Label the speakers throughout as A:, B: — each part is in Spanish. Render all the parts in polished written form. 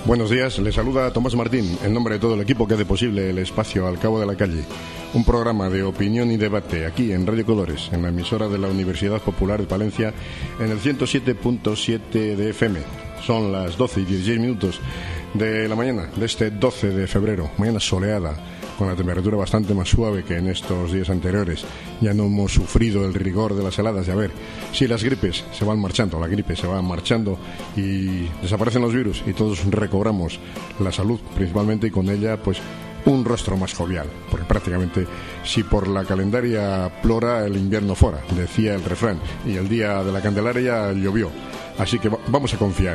A: Buenos días, les saluda Tomás Martín, en nombre de todo el equipo que hace posible el espacio Al Cabo de la Calle, un programa de opinión y debate aquí en Radio Colores, en la emisora de la Universidad Popular de Palencia, en el 107.7 de FM. Son las 12:16 de la mañana de este 12 de febrero, mañana soleada, con la temperatura bastante más suave que en estos días anteriores. Ya no hemos sufrido el rigor de las heladas. Y a ver, si las gripes se van marchando, la gripe se va marchando y desaparecen los virus y todos recobramos la salud principalmente, y con ella pues un rostro más jovial, porque prácticamente si por la calendaria plora el invierno fuera, decía el refrán, y el día de la Candelaria llovió. Así que vamos a confiar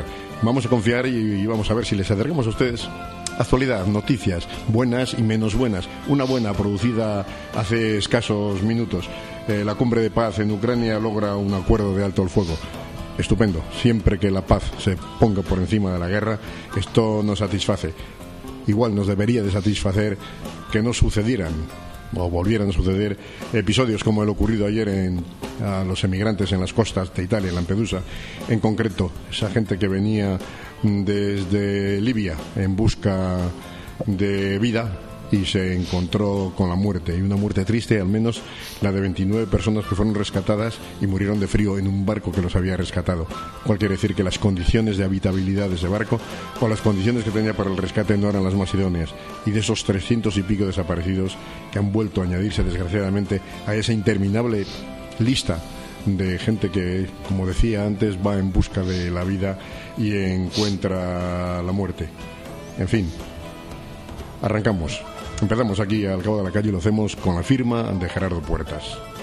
A: y vamos a ver si les acercamos a ustedes actualidad, noticias, buenas y menos buenas. Una buena producida hace escasos minutos. La cumbre de paz en Ucrania logra un acuerdo de alto el fuego. Estupendo. Siempre que la paz se ponga por encima de la guerra, esto nos satisface. Igual nos debería de satisfacer que no sucedieran o volvieran a suceder episodios como el ocurrido ayer a los emigrantes en las costas de Italia, en Lampedusa. En concreto, esa gente que venía desde Libia en busca de vida y se encontró con la muerte, y una muerte triste, al menos la de 29 personas que fueron rescatadas y murieron de frío en un barco que los había rescatado. Cual quiere decir que las condiciones de habitabilidad de ese barco o las condiciones que tenía para el rescate no eran las más idóneas, y de esos 300 y pico desaparecidos que han vuelto a añadirse desgraciadamente a esa interminable lista de gente que, como decía antes, va en busca de la vida y encuentra la muerte. En fin, arrancamos. Empezamos aquí Al Cabo de la Calle y lo hacemos con la firma de Gerardo Puertas.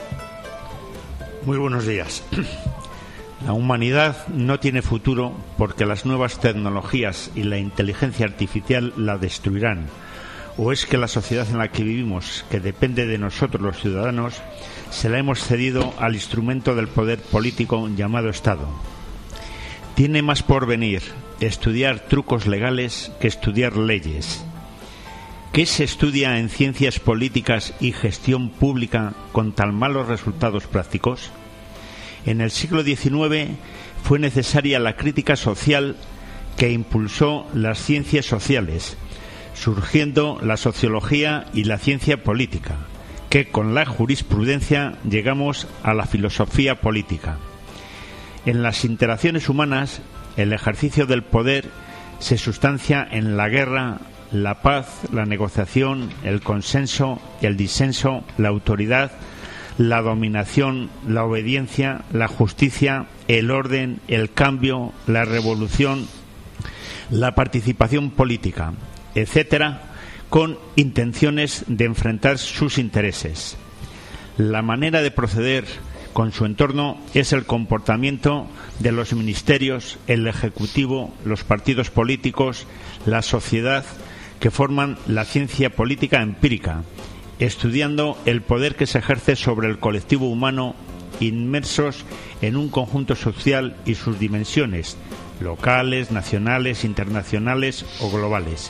B: Muy buenos días. La humanidad no tiene futuro porque las nuevas tecnologías y la inteligencia artificial la destruirán. ¿O es que la sociedad en la que vivimos, que depende de nosotros los ciudadanos, se la hemos cedido al instrumento del poder político llamado Estado? Tiene más por venir estudiar trucos legales que estudiar leyes. ¿Qué se estudia en ciencias políticas y gestión pública con tan malos resultados prácticos? En el siglo XIX fue necesaria la crítica social que impulsó las ciencias sociales, surgiendo la sociología y la ciencia política, que con la jurisprudencia llegamos a la filosofía política. En las interacciones humanas, el ejercicio del poder se sustancia en la guerra, la paz, la negociación, el consenso, el disenso, la autoridad, la dominación, la obediencia, la justicia, el orden, el cambio, la revolución, la participación política, etcétera, con intenciones de enfrentar sus intereses. La manera de proceder con su entorno es el comportamiento de los ministerios, el ejecutivo, los partidos políticos, la sociedad, que forman la ciencia política empírica, estudiando el poder que se ejerce sobre el colectivo humano, inmersos en un conjunto social y sus dimensiones, locales, nacionales, internacionales o globales.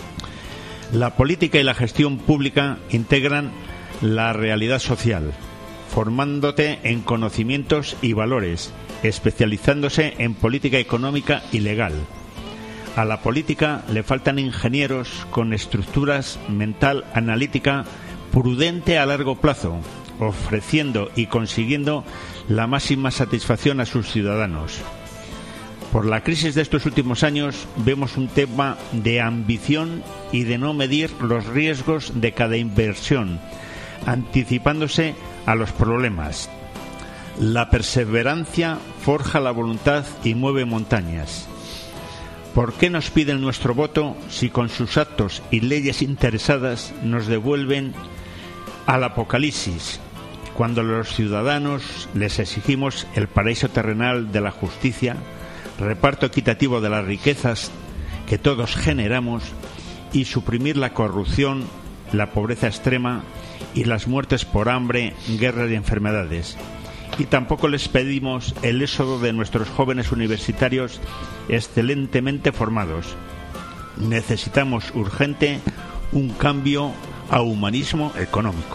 B: La política y la gestión pública integran la realidad social, formándote en conocimientos y valores, especializándose en política económica y legal. A la política le faltan ingenieros con estructuras mental analítica prudente a largo plazo, ofreciendo y consiguiendo la máxima satisfacción a sus ciudadanos. Por la crisis de estos últimos años vemos un tema de ambición y de no medir los riesgos de cada inversión, anticipándose a los problemas. La perseverancia forja la voluntad y mueve montañas. ¿Por qué nos piden nuestro voto si con sus actos y leyes interesadas nos devuelven al apocalipsis, cuando los ciudadanos les exigimos el paraíso terrenal de la justicia, reparto equitativo de las riquezas que todos generamos y suprimir la corrupción, la pobreza extrema y las muertes por hambre, guerras y enfermedades? Y tampoco les pedimos el éxodo de nuestros jóvenes universitarios excelentemente formados. Necesitamos urgente un cambio a humanismo económico.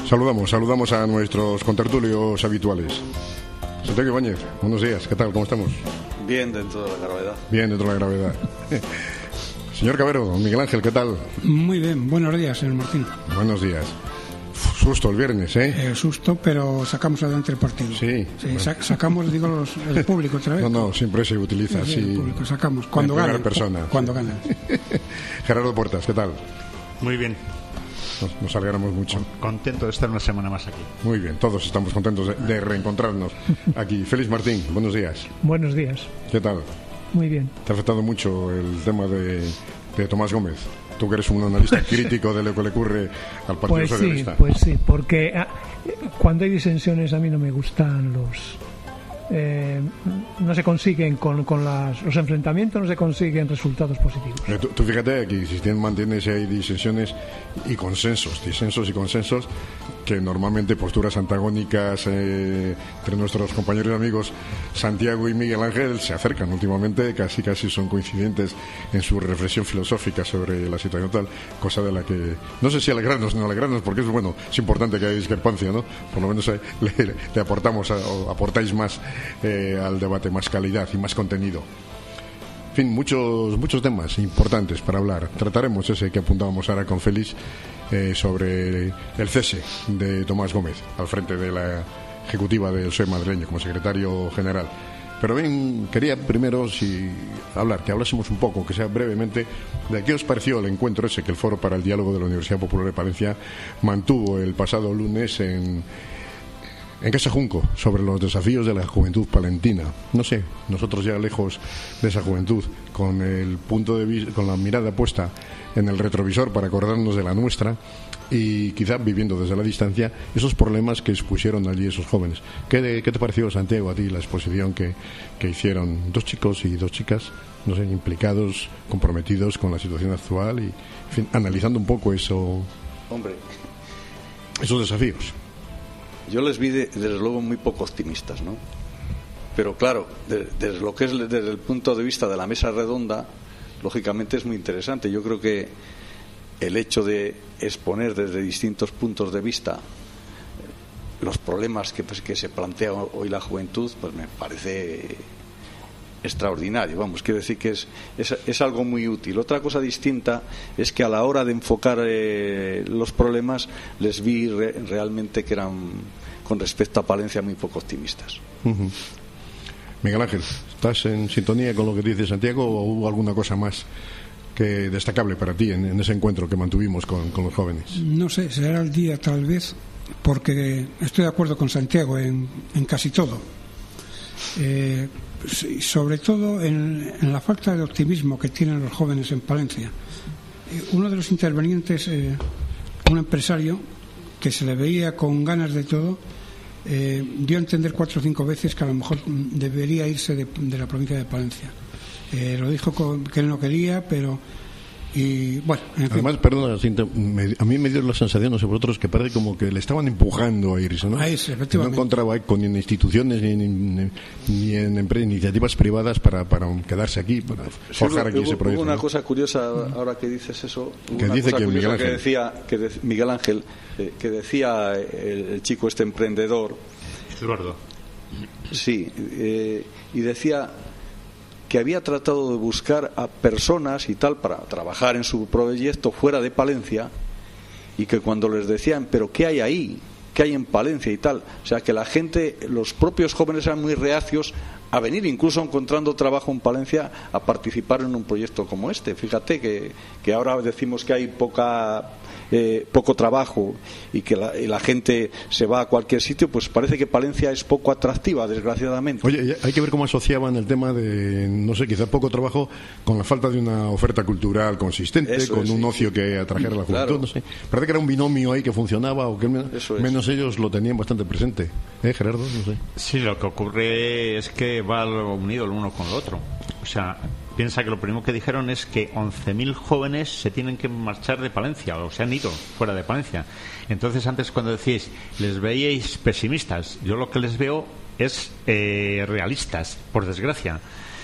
A: Saludamos a nuestros contertulios habituales. Santiago Ibáñez, buenos días, ¿qué tal? ¿Cómo estamos?
C: Bien dentro de la gravedad.
A: Bien dentro de la gravedad. Señor Cabero, Miguel Ángel, ¿qué tal?
D: Muy bien, buenos días, señor Martín.
A: Buenos días. Susto el viernes, ¿eh?
D: Susto, pero sacamos adelante el partido.
A: Sí.
D: Bueno. Sacamos, digo, el público otra vez.
A: No, siempre se utiliza así.
D: El público, sacamos. Cuando ganan. Cuando ganan.
A: Gerardo Portas, ¿qué tal?
B: Muy bien.
A: Nos alegramos mucho.
B: Contento de estar una semana más aquí.
A: Muy bien, todos estamos contentos de reencontrarnos aquí. Félix Martín, buenos días.
E: Buenos días.
A: ¿Qué tal?
E: Muy bien.
A: ¿Te ha afectado mucho el tema de Tomás Gómez? Tú que eres un analista crítico de lo que le ocurre al Partido Socialista.
E: Pues sí, porque cuando hay disensiones a mí no me gustan no se consiguen con los enfrentamientos, no se consiguen resultados positivos.
A: Tú fíjate que si mantienes ahí disensiones y consensos, que normalmente posturas antagónicas entre nuestros compañeros y amigos Santiago y Miguel Ángel se acercan últimamente, casi son coincidentes en su reflexión filosófica sobre la situación tal, cosa de la que no sé si alegrarnos o no alegrarnos, porque es importante que haya discrepancia, ¿no? Por lo menos le aportáis más al debate, más calidad y más contenido. En fin, muchos temas importantes para hablar. Trataremos ese que apuntábamos ahora con Félix sobre el cese de Tomás Gómez al frente de la ejecutiva del PSOE madrileño como secretario general. Pero bien, quería primero que hablásemos un poco, que sea brevemente, de qué os pareció el encuentro ese que el Foro para el Diálogo de la Universidad Popular de Palencia mantuvo el pasado lunes en Casa Junco, sobre los desafíos de la juventud palentina. No sé, nosotros ya lejos de esa juventud, con el punto de vista, con la mirada puesta en el retrovisor para acordarnos de la nuestra y quizá viviendo desde la distancia esos problemas que expusieron allí esos jóvenes. ¿Qué te pareció, Santiago, a ti la exposición que hicieron dos chicos y dos chicas, no sé, implicados, comprometidos con la situación actual y, en fin, analizando un poco esos desafíos?
C: Yo les vi desde luego muy poco optimistas, ¿no? Pero claro, desde lo que es desde el punto de vista de la mesa redonda, lógicamente es muy interesante. Yo creo que el hecho de exponer desde distintos puntos de vista los problemas que se plantea hoy la juventud, pues me parece extraordinario. Vamos, quiero decir que es algo muy útil. Otra cosa distinta es que a la hora de enfocar los problemas les vi realmente que eran, con respecto a Palencia, muy poco optimistas.
A: Uh-huh. Miguel Ángel, ¿estás en sintonía con lo que dice Santiago o hubo alguna cosa más que destacable para ti en ese encuentro que mantuvimos con los jóvenes?
D: No sé, será el día tal vez, porque estoy de acuerdo con Santiago en casi todo. Sobre todo en la falta de optimismo que tienen los jóvenes en Palencia. Uno de los intervenientes, un empresario que se le veía con ganas de todo, dio a entender 4 o 5 veces que a lo mejor debería irse de la provincia de Palencia. Lo dijo que él no quería, pero... Y bueno,
A: además, perdona, a mí me dio la sensación, no sé vosotros, que parece como que le estaban empujando a irse, ¿no?
D: A irse, efectivamente.
A: No encontraba eco ni en instituciones ni en iniciativas privadas para quedarse aquí, para forjar aquí ese proyecto.
C: Hubo una cosa curiosa ahora que dices eso.
A: Que dice que Miguel Ángel.
C: Miguel Ángel, que decía el chico este emprendedor.
B: Eduardo.
C: Sí, y decía que había tratado de buscar a personas y tal para trabajar en su proyecto fuera de Palencia, y que cuando les decían, pero ¿qué hay ahí? ¿Qué hay en Palencia y tal? O sea, que la gente, los propios jóvenes eran muy reacios a venir, incluso encontrando trabajo en Palencia, a participar en un proyecto como este. Fíjate que ahora decimos que hay poco trabajo y que la gente se va a cualquier sitio, pues parece que Palencia es poco atractiva, desgraciadamente.
A: Oye, hay que ver cómo asociaban el tema de, no sé, quizá poco trabajo con la falta de una oferta cultural consistente,
C: eso
A: con un ocio que atrajera a la juventud, claro. No sé. Parece que era un binomio ahí que funcionaba o que menos ellos lo tenían bastante presente. Gerardo, no sé.
B: Sí, lo que ocurre es que va unido el uno con el otro. O sea, piensa que lo primero que dijeron es que 11.000 jóvenes se tienen que marchar de Palencia, o se han ido fuera de Palencia. Entonces, antes cuando decíais, les veíais pesimistas, yo lo que les veo es realistas, por desgracia.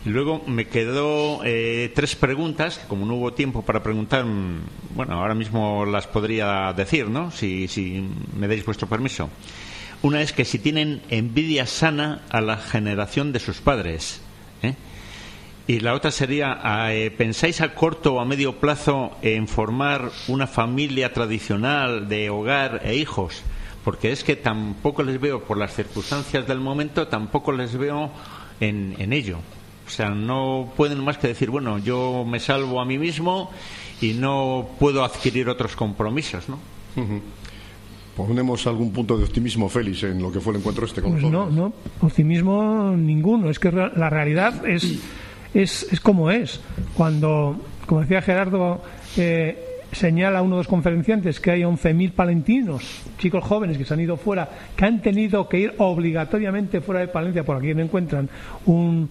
B: Y luego me quedó 3 preguntas, que como no hubo tiempo para preguntar, bueno, ahora mismo las podría decir, ¿no? Si me dais vuestro permiso. Una es que si tienen envidia sana a la generación de sus padres, ¿eh? Y la otra sería, ¿pensáis a corto o a medio plazo en formar una familia tradicional de hogar e hijos? Porque es que tampoco les veo, por las circunstancias del momento, tampoco les veo en ello. O sea, no pueden más que decir, bueno, yo me salvo a mí mismo y no puedo adquirir otros compromisos, ¿no?
A: Uh-huh. ¿Ponemos algún punto de optimismo, Félix, en lo que fue el encuentro este con los jóvenes?
E: No, optimismo ninguno. Es que la realidad es como es. Cuando, como decía Gerardo, señala uno de los conferenciantes que hay 11.000 palentinos, chicos jóvenes que se han ido fuera, que han tenido que ir obligatoriamente fuera de Palencia, por aquí no encuentran un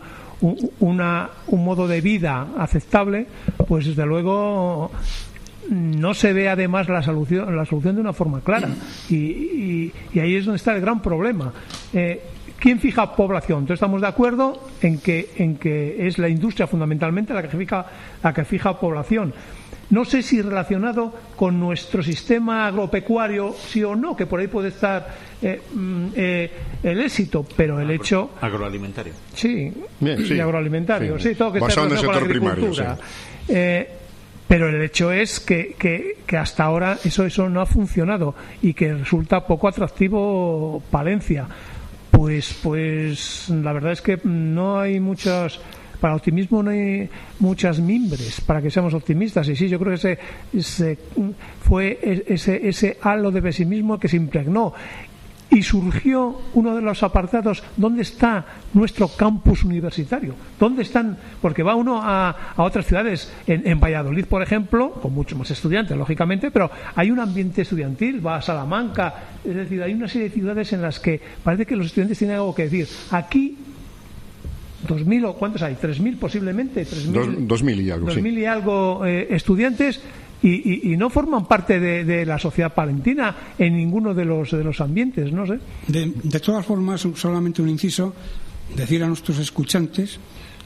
E: modo de vida aceptable, pues desde luego no se ve además la solución de una forma clara, y ahí es donde está el gran problema. ¿Quién fija población? Entonces estamos de acuerdo en que es la industria fundamentalmente la que fija población. No sé si relacionado con nuestro sistema agropecuario, sí o no, que por ahí puede estar el éxito, pero el hecho...
B: Agroalimentario.
E: Sí,
A: bien, sí,
E: y agroalimentario, sí, todo que esté
A: basado en el
E: relacionado
A: sector
E: con la agricultura.
A: primario, sí.
E: Pero el hecho es que hasta ahora eso no ha funcionado y que resulta poco atractivo Palencia. Pues la verdad es que no hay muchas... Para optimismo no hay muchas mimbres para que seamos optimistas. Y sí, yo creo que fue ese halo de pesimismo que se impregnó. Y surgió uno de los apartados: ¿dónde está nuestro campus universitario? ¿Dónde están? Porque va uno a otras ciudades, en Valladolid, por ejemplo, con muchos más estudiantes, lógicamente, pero hay un ambiente estudiantil. Va a Salamanca, es decir, hay una serie de ciudades en las que parece que los estudiantes tienen algo que decir. Aquí 2.000 o ¿cuántos hay? 3.000 posiblemente.
A: 2.000 y algo,
E: 2.000 y algo estudiantes y no forman parte de la sociedad palentina en ninguno de los ambientes, no sé.
D: De todas formas, solamente un inciso, decir a nuestros escuchantes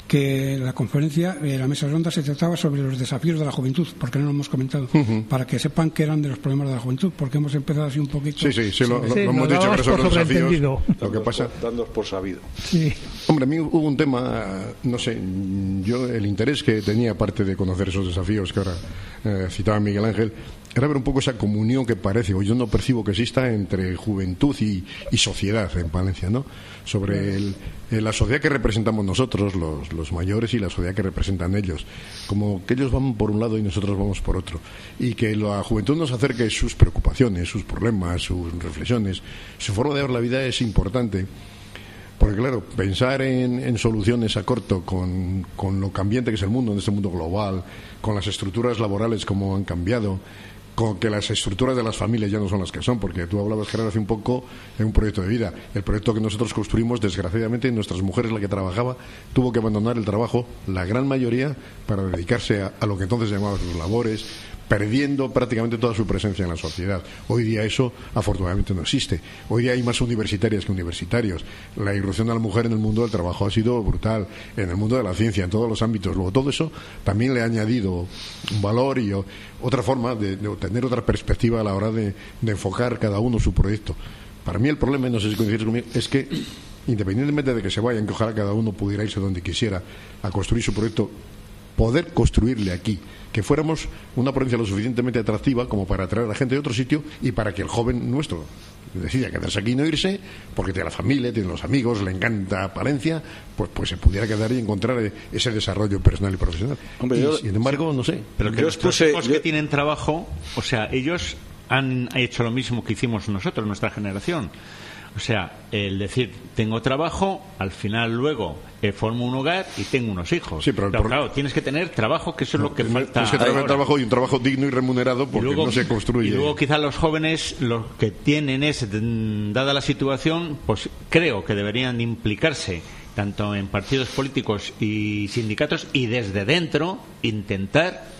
D: que la conferencia, la mesa redonda, se trataba sobre los desafíos de la juventud, porque no lo hemos comentado, para que sepan que eran de los problemas de la juventud, porque hemos empezado así un poquito.
A: Sí, lo hemos dicho, que son los desafíos. Lo que pasa,
C: dándonos por sabido.
E: Sí.
A: Hombre, a mí hubo un tema, no sé, yo el interés que tenía, aparte de conocer esos desafíos que ahora citaba Miguel Ángel, era ver un poco esa comunión que parece, o yo no percibo que exista, entre juventud y sociedad en Palencia, ¿no? Sobre la sociedad que representamos nosotros, los mayores, y la sociedad que representan ellos. Como que ellos van por un lado y nosotros vamos por otro. Y que la juventud nos acerque sus preocupaciones, sus problemas, sus reflexiones, su forma de ver la vida es importante. Porque claro, pensar en soluciones a corto con lo cambiante que es el mundo, en este mundo global, con las estructuras laborales como han cambiado, con que las estructuras de las familias ya no son las que son, porque tú hablabas, Gerardo, hace un poco de un proyecto de vida. El proyecto que nosotros construimos, desgraciadamente, nuestras mujeres, la que trabajaba, tuvo que abandonar el trabajo, la gran mayoría, para dedicarse a lo que entonces llamaban sus labores, perdiendo prácticamente toda su presencia en la sociedad. Hoy día eso, afortunadamente, no existe. Hoy día hay más universitarias que universitarios. La irrupción de la mujer en el mundo del trabajo ha sido brutal, en el mundo de la ciencia, en todos los ámbitos. Luego, todo eso también le ha añadido un valor y otra forma de tener otra perspectiva a la hora de enfocar cada uno su proyecto. Para mí el problema, no sé si coincides conmigo, es que independientemente de que se vayan, que ojalá cada uno pudiera irse donde quisiera a construir su proyecto, poder construirle aquí, que fuéramos una provincia lo suficientemente atractiva como para atraer a la gente de otro sitio y para que el joven nuestro decida quedarse aquí y no irse, porque tiene la familia, tiene los amigos, le encanta Palencia, pues se pudiera quedar y encontrar ese desarrollo personal y profesional.
C: Hombre,
A: sin embargo, no sé.
B: Pero que los hijos que tienen trabajo, o sea, ellos han hecho lo mismo que hicimos nosotros, nuestra generación. O sea, el decir, tengo trabajo, al final luego formo un hogar y tengo unos hijos. Sí, pero claro, tienes que tener trabajo, que eso es lo que falta.
A: Tienes que tener trabajo, y un trabajo digno y remunerado, porque luego, no se construye.
B: Y luego quizás los jóvenes lo que tienen es, dada la situación, pues creo que deberían implicarse tanto en partidos políticos y sindicatos, y desde dentro intentar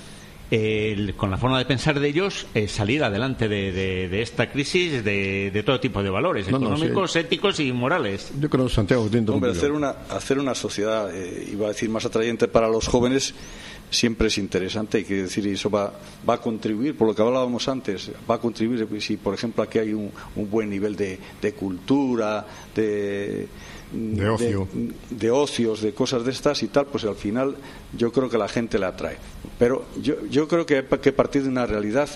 B: con la forma de pensar de ellos, salir adelante de esta crisis de todo tipo de valores económicos, éticos y morales.
A: Yo creo, Santiago,
C: hacer una sociedad, iba a decir, más atrayente para los jóvenes siempre es interesante, y quiero decir, eso va a contribuir, por lo que hablábamos antes, va a contribuir si, por ejemplo, aquí hay un buen nivel de cultura, de ocio, de ocios, de cosas de estas y tal, pues al final yo creo que la gente la atrae. Pero yo creo que hay que partir de una realidad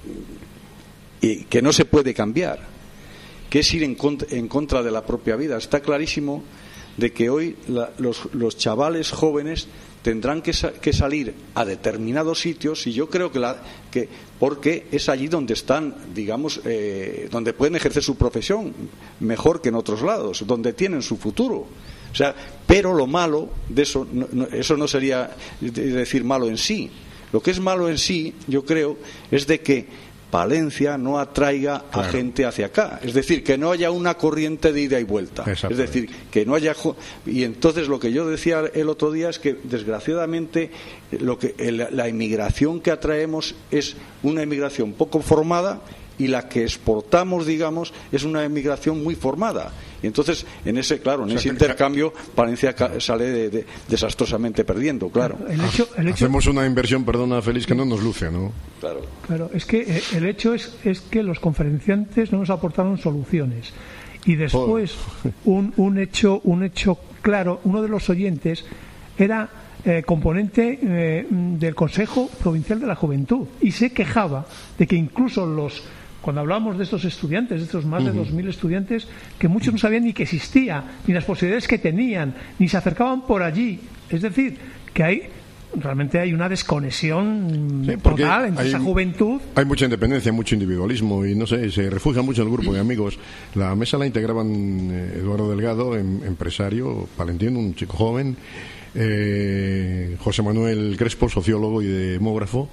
C: y que no se puede cambiar, que es ir en contra de la propia vida. Está clarísimo de que hoy los chavales jóvenes tendrán que salir a determinados sitios, y yo creo que porque es allí donde están, digamos, donde pueden ejercer su profesión mejor que en otros lados, donde tienen su futuro. O sea, pero lo malo de eso, eso no sería decir malo en sí. Lo que es malo en sí, yo creo, es de que Palencia no atraiga a gente hacia acá, es decir, que no haya una corriente de ida y vuelta, es decir, que no haya, y entonces lo que yo decía el otro día es que desgraciadamente la inmigración que atraemos es una inmigración poco formada, y la que exportamos, digamos, es una inmigración muy formada. Y entonces, en ese intercambio, Palencia sale desastrosamente perdiendo, claro.
A: Hacemos una inversión, perdona, Félix, que no nos luce, ¿no?
E: Claro, es que el hecho es que los conferenciantes no nos aportaron soluciones. Y después, un hecho claro, uno de los oyentes era componente del Consejo Provincial de la Juventud, y se quejaba de que incluso cuando hablábamos de estos estudiantes, de estos más de 2.000 estudiantes, que muchos no sabían ni que existía, ni las posibilidades que tenían, ni se acercaban por allí. Es decir, que realmente hay una desconexión total entre esa juventud.
A: Hay mucha independencia, mucho individualismo, y no sé, se refugia mucho en el grupo de amigos. La mesa la integraban Eduardo Delgado, empresario palentino, un chico joven, José Manuel Crespo, sociólogo y demógrafo,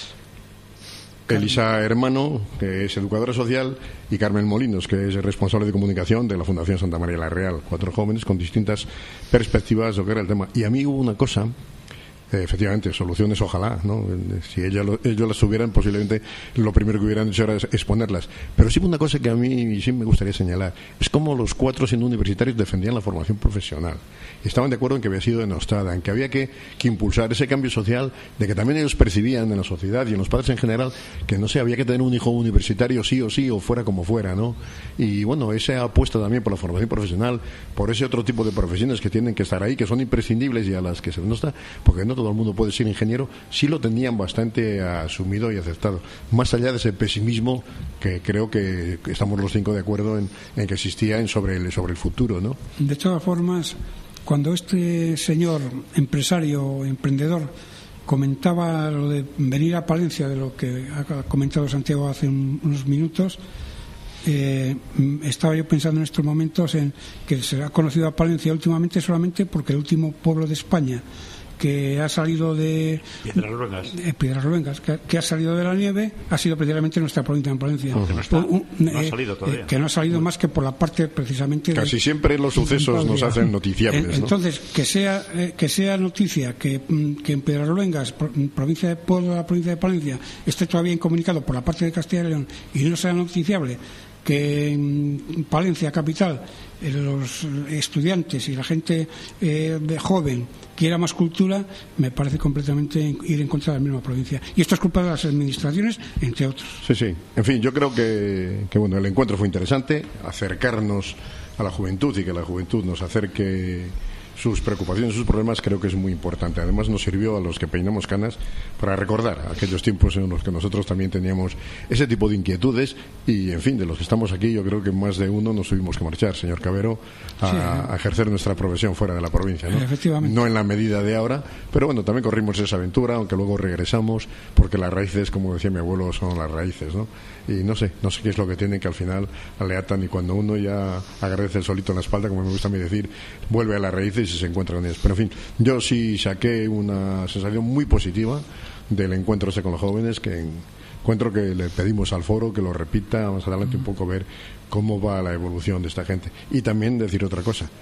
A: Elisa Hermano, que es educadora social, y Carmen Molinos, que es responsable de comunicación de la Fundación Santa María la Real. 4 jóvenes con distintas perspectivas de lo que era el tema. Y a mí hubo una cosa, efectivamente, soluciones ojalá, ¿no? Si ellos las tuvieran, posiblemente lo primero que hubieran hecho era exponerlas. Pero sí una cosa que a mí sí me gustaría señalar, es cómo los 4 siendo universitarios defendían la formación profesional. Estaban de acuerdo en que había sido denostada, en que había que impulsar ese cambio social, de que también ellos percibían en la sociedad y en los padres en general que, no sé, había que tener un hijo universitario sí, o fuera como fuera, ¿no? Y bueno, esa apuesta también por la formación profesional, por ese otro tipo de profesiones que tienen que estar ahí, que son imprescindibles y a las que se denosta, porque no todo el mundo puede ser ingeniero, sí lo tenían bastante asumido y aceptado, más allá de ese pesimismo que creo que estamos los 5 de acuerdo en que existía sobre el futuro, ¿no?
D: De todas formas, cuando este señor empresario, emprendedor, comentaba lo de venir a Palencia, de lo que ha comentado Santiago hace unos minutos, estaba yo pensando en estos momentos en que se ha conocido a Palencia últimamente solamente porque el último pueblo de España que ha salido de Piedras que ha salido de la nieve ha sido precisamente nuestra provincia en Palencia.
B: No ha salido todavía.
D: Que no ha salido más que por la parte precisamente
A: casi siempre los sucesos nos hacen noticiables, ¿no?
D: Entonces, que sea noticia que en Pedralluengas, provincia de Puebla, la provincia de Palencia, esté todavía incomunicado por la parte de Castilla y León, y no sea noticiable que en Palencia capital los estudiantes y la gente de joven quiera más cultura, me parece completamente ir en contra de la misma provincia. Y esto es culpa de las administraciones, entre otros.
A: Sí. En fin, yo creo que bueno, el encuentro fue interesante, acercarnos a la juventud y que la juventud nos acerque sus preocupaciones, sus problemas, creo que es muy importante. Además nos sirvió a los que peinamos canas para recordar aquellos tiempos en los que nosotros también teníamos ese tipo de inquietudes y, en fin, de los que estamos aquí, yo creo que más de uno nos tuvimos que marchar, señor Cabero, a ejercer nuestra profesión fuera de la provincia, ¿no?
D: Efectivamente.
A: No en la medida de ahora, pero bueno, también corrimos esa aventura, aunque luego regresamos, porque las raíces, como decía mi abuelo, son las raíces, ¿no? Y no sé qué es lo que tienen, que al final le atan, y cuando uno ya agradece el solito en la espalda, como me gusta a mí decir, vuelve a las raíces y se encuentra con ellas. Pero en fin, yo sí saqué una sensación muy positiva del encuentro ese con los jóvenes, que encuentro que le pedimos al foro que lo repita más adelante un poco, ver cómo va la evolución de esta gente. Y también decir otra cosa,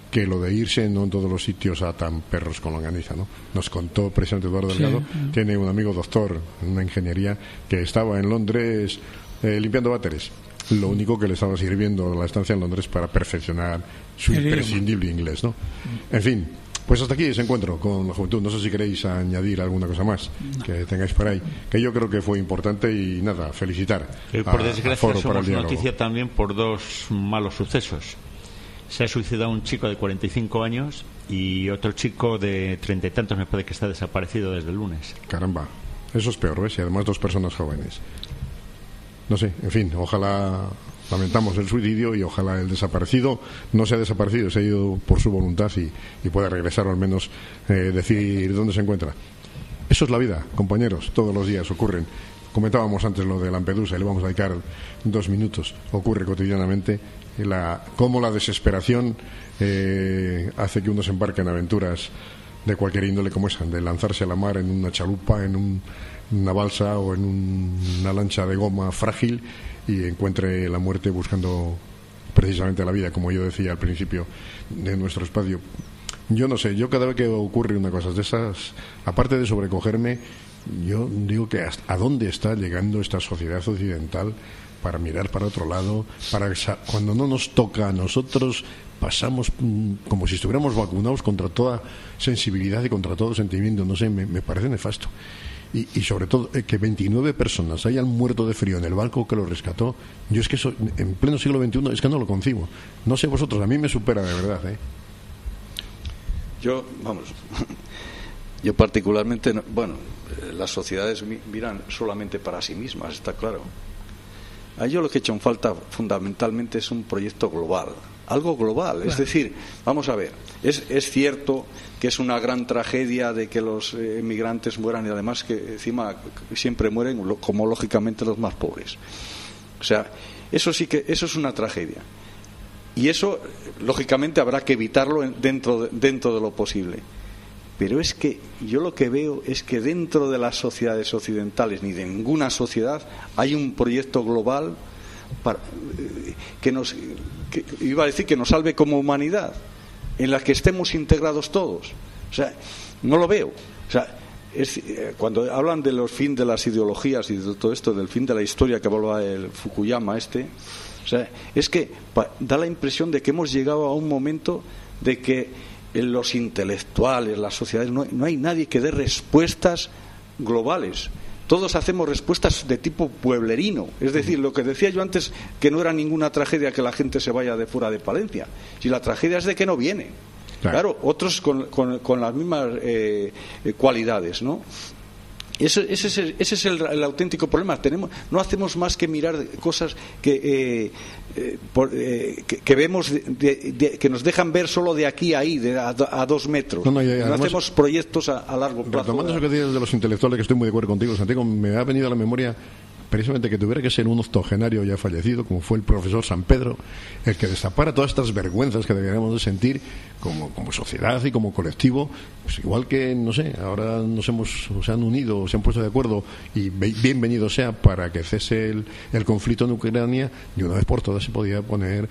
A: que lo de irse no en todos los sitios atan perros con longaniza, ¿no? Nos contó precisamente Eduardo Delgado, tiene un amigo doctor en una ingeniería que estaba en Londres limpiando váteres. Lo único que le estaba sirviendo la estancia en Londres para perfeccionar su imprescindible inglés, ¿no? En fin, pues hasta aquí ese encuentro con la juventud. No sé si queréis añadir alguna cosa más que tengáis por ahí, que yo creo que fue importante. Y nada, felicitar
B: por desgracia
A: Foro para el
B: somos
A: Diálogo.
B: noticia también por dos malos sucesos. Se ha suicidado un chico de 45 años y otro chico de 30 y tantos, me parece que está desaparecido desde el lunes.
A: Caramba, eso es peor, ¿ves? Y además 2 personas jóvenes. No sé, en fin, ojalá, lamentamos el suicidio y ojalá el desaparecido no sea desaparecido, se ha ido por su voluntad y pueda regresar o al menos decir dónde se encuentra. Eso es la vida, compañeros, todos los días ocurren. Comentábamos antes lo de Lampedusa y le vamos a dedicar 2 minutos. Ocurre cotidianamente cómo la desesperación hace que uno se embarque en aventuras de cualquier índole como esa, de lanzarse a la mar en una chalupa, en una balsa o en una lancha de goma frágil y encuentre la muerte buscando precisamente la vida, como yo decía al principio de nuestro espacio. Yo no sé, yo cada vez que ocurre una cosa de esas, aparte de sobrecogerme, yo digo que ¿a dónde está llegando esta sociedad occidental para mirar para otro lado? Cuando no nos toca a nosotros, pasamos como si estuviéramos vacunados contra toda sensibilidad y contra todo sentimiento. No sé, me parece nefasto. Y sobre todo, que 29 personas hayan muerto de frío en el barco que lo rescató. Yo es que eso, en pleno siglo XXI, es que no lo concibo. No sé vosotros, a mí me supera de verdad, ¿eh?
C: Yo particularmente, las sociedades miran solamente para sí mismas, está claro. A ello lo que he hecho en falta fundamentalmente es un proyecto global, algo global. Claro. Es decir, vamos a ver, es cierto que es una gran tragedia de que los emigrantes mueran y además que encima siempre mueren, como lógicamente los más pobres. O sea, eso es una tragedia. Y eso, lógicamente, habrá que evitarlo dentro de lo posible. Pero es que yo lo que veo es que dentro de las sociedades occidentales, ni de ninguna sociedad, hay un proyecto global que nos salve como humanidad, en la que estemos integrados todos. O sea, no lo veo. O sea, cuando hablan de los fin de las ideologías y de todo esto, del fin de la historia que hablaba el Fukuyama o sea, es que da la impresión de que hemos llegado a un momento de que los intelectuales, las sociedades, no hay nadie que dé respuestas globales. Todos hacemos respuestas de tipo pueblerino. Es decir, lo que decía yo antes, que no era ninguna tragedia que la gente se vaya de fuera de Palencia. Si la tragedia es de que no viene. Claro, otros con las mismas cualidades, ¿no? Ese es el auténtico problema. No hacemos más que mirar cosas que vemos que nos dejan ver solo de aquí a ahí, a 2 metros. No hacemos proyectos a largo plazo.
A: Retomando eso que dices de los intelectuales, que estoy muy de acuerdo contigo, Santiago, me ha venido a la memoria precisamente que tuviera que ser un octogenario ya fallecido, como fue el profesor San Pedro, el que destapara todas estas vergüenzas que deberíamos de sentir como sociedad y como colectivo. Pues igual que, no sé, ahora se han unido, se han puesto de acuerdo, y bienvenido sea para que cese el conflicto en Ucrania, y una vez por todas se podía poner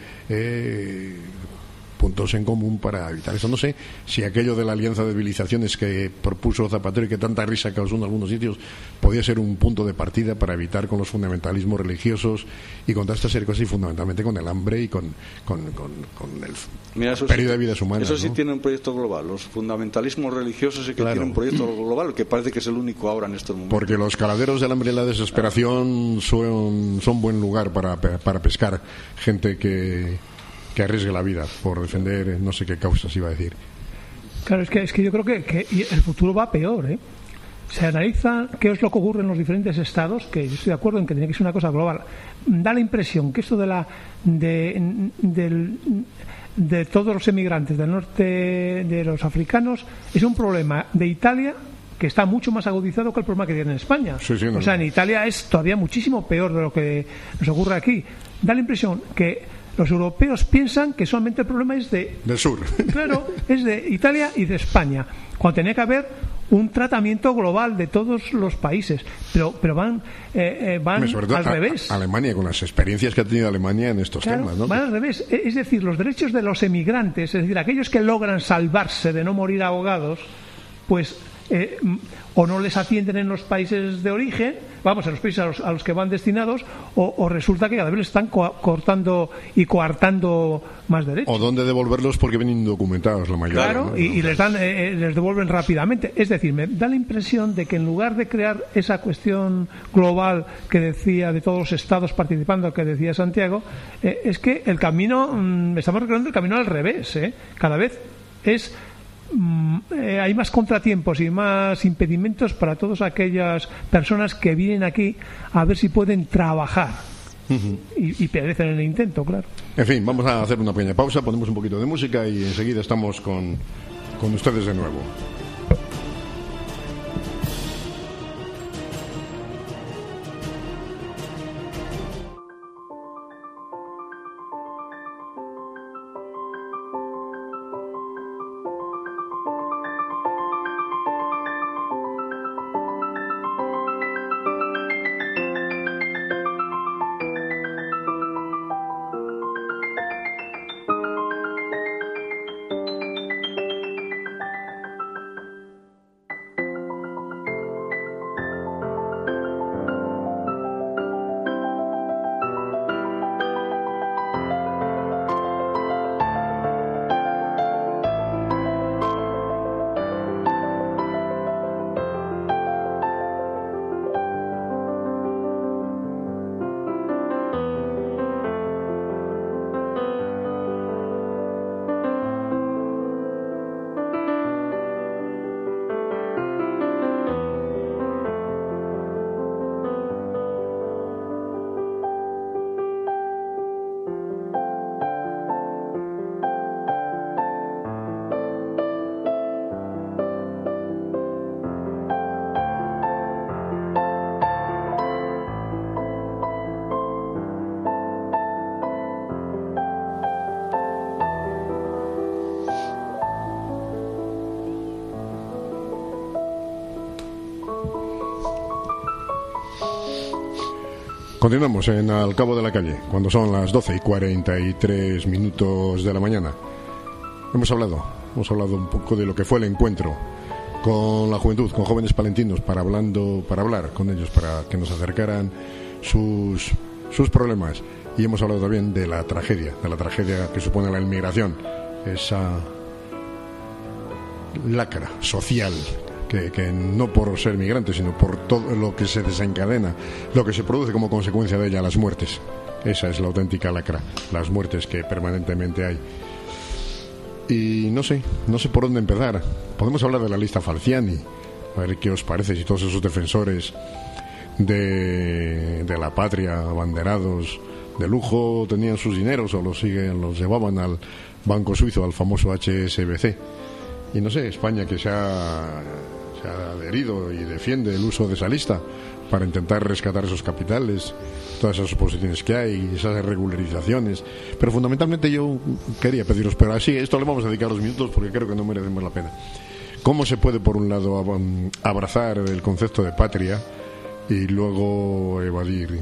A: puntos en común para evitar eso. No sé si aquello de la alianza de civilizaciones que propuso Zapatero y que tanta risa causó en algunos sitios podía ser un punto de partida para evitar con los fundamentalismos religiosos y con toda esta serie de cosas, y fundamentalmente con el hambre y con el pérdida de vidas humanas.
C: Eso sí, ¿no? Tiene un proyecto global. Los fundamentalismos religiosos sí que tienen un proyecto global, que parece que es el único ahora en estos momentos.
A: Porque los caladeros del hambre y la desesperación son buen lugar para pescar gente que arriesgue la vida por defender no sé qué causas iba a decir.
E: Claro, es que yo creo que el futuro va peor, ¿eh? Se analiza qué es lo que ocurre en los diferentes estados, que yo estoy de acuerdo en que tiene que ser una cosa global. Da la impresión que esto de todos los emigrantes del norte, de los africanos, es un problema de Italia que está mucho más agudizado que el problema que tiene en España.
A: Sí,
E: o sea, en Italia es todavía muchísimo peor de lo que nos ocurre aquí. Da la impresión que Los europeos piensan que solamente el problema es
A: del sur.
E: Claro, es de Italia y de España, cuando tenía que haber un tratamiento global de todos los países, pero van al revés.
A: Alemania, con las experiencias que ha tenido Alemania en estos temas, ¿no?
E: Van al revés, es decir, los derechos de los emigrantes, es decir, aquellos que logran salvarse de no morir ahogados, pues o no les atienden en los países de origen, en los países a los que van destinados, o resulta que cada vez les están cortando y coartando más derechos.
A: O dónde devolverlos porque vienen indocumentados la mayoría.
E: Claro, ¿no? y les devuelven rápidamente. Es decir, me da la impresión de que en lugar de crear esa cuestión global que decía, de todos los estados participando, que decía Santiago, es que el camino, estamos recorriendo el camino al revés, cada vez hay más contratiempos y más impedimentos para todas aquellas personas que vienen aquí a ver si pueden trabajar y perecen en el intento, claro.
A: En fin, vamos a hacer una pequeña pausa, ponemos un poquito de música y enseguida estamos con ustedes de nuevo. Continuamos en Al Cabo de la Calle, cuando son las 12:43 de la mañana. Hemos hablado un poco de lo que fue el encuentro con la juventud, con jóvenes palentinos, para hablar con ellos, para que nos acercaran sus problemas. Y hemos hablado también de la tragedia que supone la inmigración, esa lacra social que no por ser migrante, sino por todo lo que se desencadena, lo que se produce como consecuencia de ella, las muertes. Esa es la auténtica lacra, las muertes que permanentemente hay. Y no sé por dónde empezar. Podemos hablar de la lista Falciani, a ver qué os parece, si todos esos defensores de la patria, abanderados de lujo, tenían sus dineros o los llevaban al banco suizo, al famoso HSBC. Y no sé, España, que se ha adherido y defiende el uso de esa lista para intentar rescatar esos capitales, todas esas oposiciones que hay, esas regularizaciones. Pero fundamentalmente yo quería pediros, pero así, esto le vamos a dedicar 2 minutos porque creo que no merecemos la pena. ¿Cómo se puede, por un lado, abrazar el concepto de patria y luego evadir?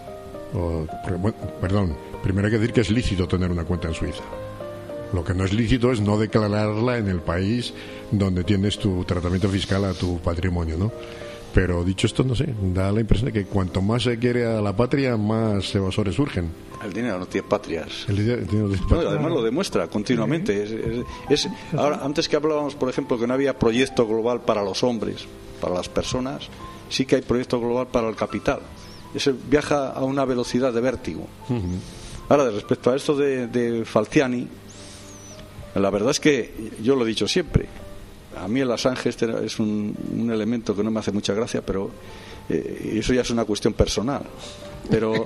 A: Primero hay que decir que es lícito tener una cuenta en Suiza. Lo que no es lícito es no declararla en el país donde tienes tu tratamiento fiscal a tu patrimonio, ¿no? Pero dicho esto, no sé, da la impresión de que cuanto más se quiere a la patria, más evasores surgen.
C: El dinero no tiene patrias.
A: El dinero no tiene patrias.
C: No, además lo demuestra continuamente. Ahora, antes que hablábamos, por ejemplo, que no había proyecto global para los hombres, para las personas, sí que hay proyecto global para el capital. Ese viaja a una velocidad de vértigo. Ahora, respecto a esto de Falciani, la verdad es que yo lo he dicho siempre. A mí el Assange es un elemento que no me hace mucha gracia, pero eso ya es una cuestión personal. Pero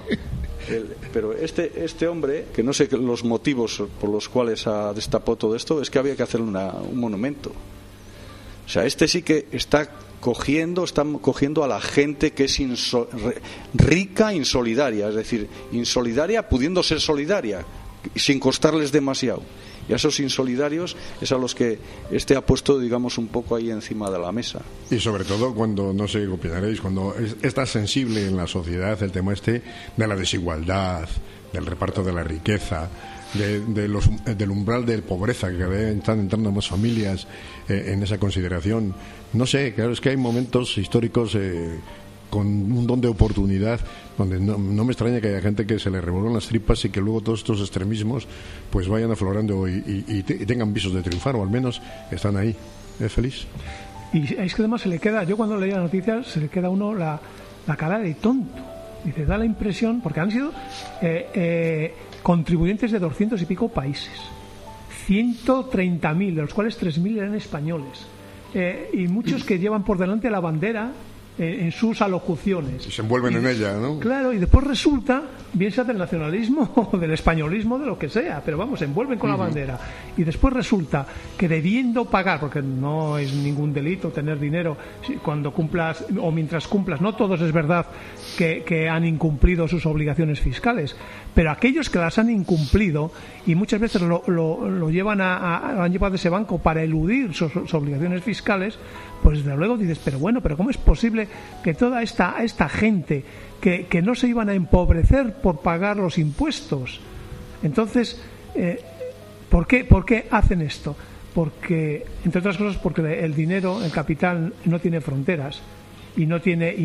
C: este hombre, que no sé los motivos por los cuales ha destapado todo esto, es que había que hacerle un monumento. O sea, este sí que está cogiendo a la gente que es rica, insolidaria, es decir, insolidaria pudiendo ser solidaria, sin costarles demasiado. Y a esos insolidarios es a los que ha puesto, digamos, un poco ahí encima de la mesa.
A: Y sobre todo cuando, no sé qué opinaréis, cuando está sensible en la sociedad el tema de la desigualdad, del reparto de la riqueza, del umbral de pobreza, que cada vez están entrando más familias en esa consideración. No sé, claro, es que hay momentos históricos con un don de oportunidad donde no me extraña que haya gente que se le revuelvan las tripas y que luego todos estos extremismos pues vayan aflorando y tengan visos de triunfar, o al menos están ahí. ¿Feliz?
E: Y es que además se le queda, yo cuando leía las noticias, se le queda a uno la cara de tonto. Dice, da la impresión, porque han sido contribuyentes de 200 y pico países, 130.000, de los cuales 3.000 eran españoles, y muchos que llevan por delante la bandera en sus alocuciones.
A: Y se envuelven en ella, ¿no?
E: Claro, y después resulta, bien sea del nacionalismo o del españolismo, de lo que sea, pero vamos, se envuelven con la bandera. Y después resulta que debiendo pagar, porque no es ningún delito tener dinero cuando cumplas o mientras cumplas, no todos es verdad que han incumplido sus obligaciones fiscales, pero aquellos que las han incumplido y muchas veces lo han llevado de ese banco para eludir sus obligaciones fiscales, pues desde luego dices, pero ¿cómo es posible que toda esta gente que no se iban a empobrecer por pagar los impuestos? Entonces, ¿por qué hacen esto? Porque, entre otras cosas, porque el dinero, el capital, no tiene fronteras y no tiene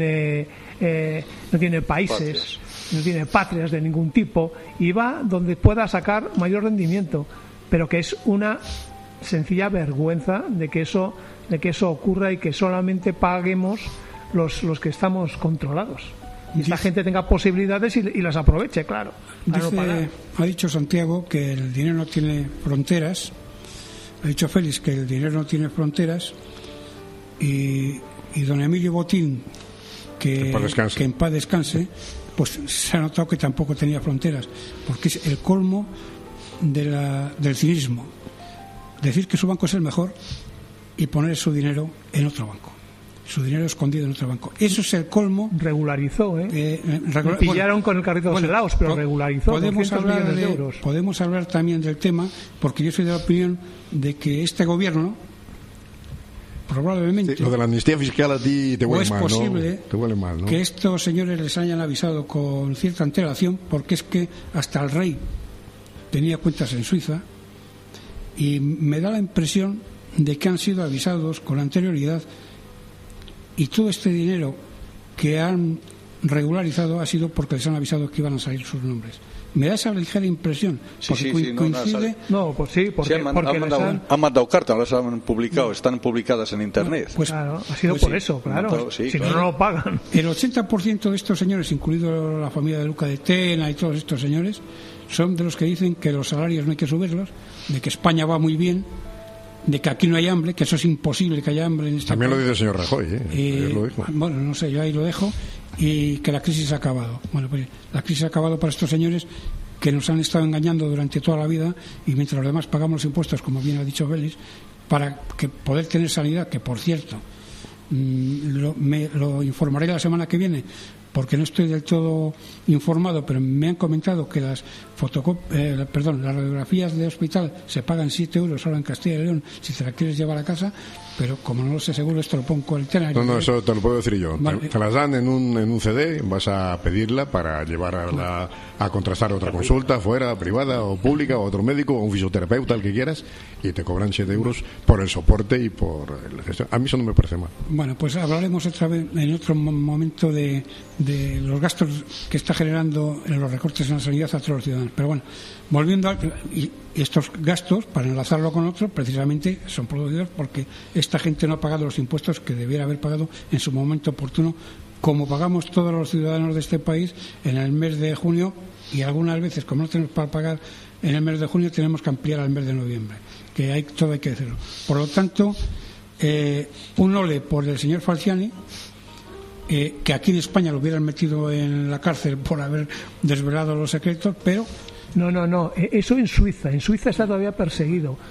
E: países, no tiene patrias de ningún tipo, y va donde pueda sacar mayor rendimiento, pero que es una sencilla vergüenza de que eso ocurra y que solamente paguemos los que estamos controlados. Y esta gente tenga posibilidades y las aproveche, claro.
D: Ha dicho Santiago que el dinero no tiene fronteras. Ha dicho Félix que el dinero no tiene fronteras. Y don Emilio Botín, que en paz descanse, pues se ha notado que tampoco tenía fronteras, porque es el colmo del cinismo. Decir que su banco es el mejor y poner su dinero en otro banco, su dinero escondido en otro banco. Eso es el colmo.
E: Regularizó, pillaron con el carrito de los helados, pero regularizó.
D: Podemos hablar también del tema, porque yo soy de la opinión de que este gobierno probablemente...
A: Sí, lo de la amnistía fiscal a ti te huele mal, ¿no?
D: Es posible
A: te huele mal, ¿no?
D: Que estos señores les hayan avisado con cierta antelación, porque es que hasta el rey tenía cuentas en Suiza, y me da la impresión de que han sido avisados con anterioridad, y todo este dinero que han regularizado ha sido porque les han avisado que iban a salir sus nombres. Me da esa ligera impresión, porque coincide...
C: Han mandado cartas, las han publicado, están publicadas en Internet.
E: Pues claro, ha sido por eso, claro. No lo pagan.
D: El 80% de estos señores, incluido la familia de Luca de Tena y todos estos señores, son de los que dicen que los salarios no hay que subirlos, de que España va muy bien, de que aquí no hay hambre, que eso es imposible que haya hambre en esta
A: También país. Lo dice el señor Rajoy, lo dijo.
D: Bueno, no sé, yo ahí lo dejo, y que la crisis ha acabado. Bueno, pues la crisis ha acabado para estos señores que nos han estado engañando durante toda la vida, y mientras los demás pagamos los impuestos, como bien ha dicho Félix, para que poder tener sanidad, que por cierto lo informaré la semana que viene, porque no estoy del todo informado, pero me han comentado que las radiografías de hospital se pagan 7 euros ahora en Castilla y León si te la quieres llevar a casa, pero como no lo sé seguro, esto lo pongo en el tenario.
A: No, eso te lo puedo decir yo. Vale. Te las dan en un CD, vas a pedirla para llevar a contrastar otra consulta, fuera, privada o pública, o otro médico, o un fisioterapeuta, el que quieras, y te cobran 7 euros por el soporte y por la gestión. A mí eso no me parece mal.
D: Bueno, pues hablaremos otra vez en otro momento de los gastos que está generando en los recortes en la sanidad a todos los ciudadanos. Pero bueno, volviendo y estos gastos, para enlazarlo con otros, precisamente son producidos porque esta gente no ha pagado los impuestos que debiera haber pagado en su momento oportuno, como pagamos todos los ciudadanos de este país en el mes de junio, y algunas veces, como no tenemos para pagar en el mes de junio, tenemos que ampliar al mes de noviembre, que todo hay que decirlo. Por lo tanto, un ole por el señor Falciani, que aquí en España lo hubieran metido en la cárcel por haber desvelado los secretos, pero...
E: No, eso en Suiza está todavía perseguido.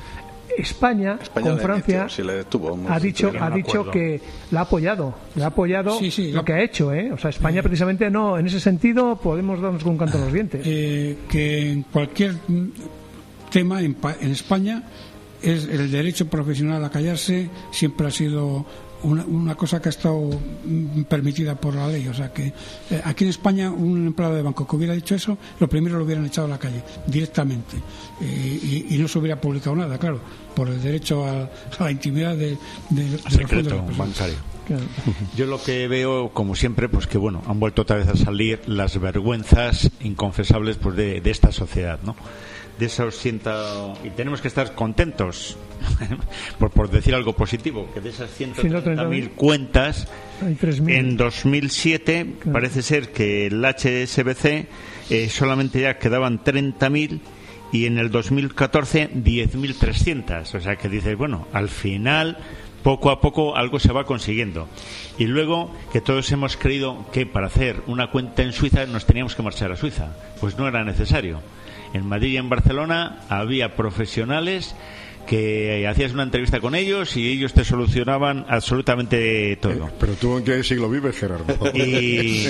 E: España con Francia ha dicho que la ha apoyado lo que ha hecho, o sea, España precisamente no, en ese sentido podemos darnos con un canto en los dientes.
D: Que en cualquier tema en España es el derecho profesional a callarse, siempre ha sido una cosa que ha estado permitida por la ley. O sea que aquí en España un empleado de banco que hubiera dicho eso, lo primero lo hubieran echado a la calle directamente, y no se hubiera publicado nada, claro, por el derecho a la intimidad del
B: secreto bancario. Claro. Yo lo que veo, como siempre, pues que bueno, han vuelto otra vez a salir las vergüenzas inconfesables pues de esta sociedad, ¿no? De esos y tenemos que estar contentos por decir algo positivo, que de esas 130.000 cuentas en 2007 parece ser que el HSBC solamente ya quedaban 30.000 y en el 2014 10.300, o sea que dices, bueno, al final poco a poco algo se va consiguiendo. Y luego que todos hemos creído que para hacer una cuenta en Suiza nos teníamos que marchar a Suiza, pues no era necesario. En Madrid y en Barcelona había profesionales que hacías una entrevista con ellos y ellos te solucionaban absolutamente todo.
A: Pero tú en qué siglo vives, Gerardo.
B: Y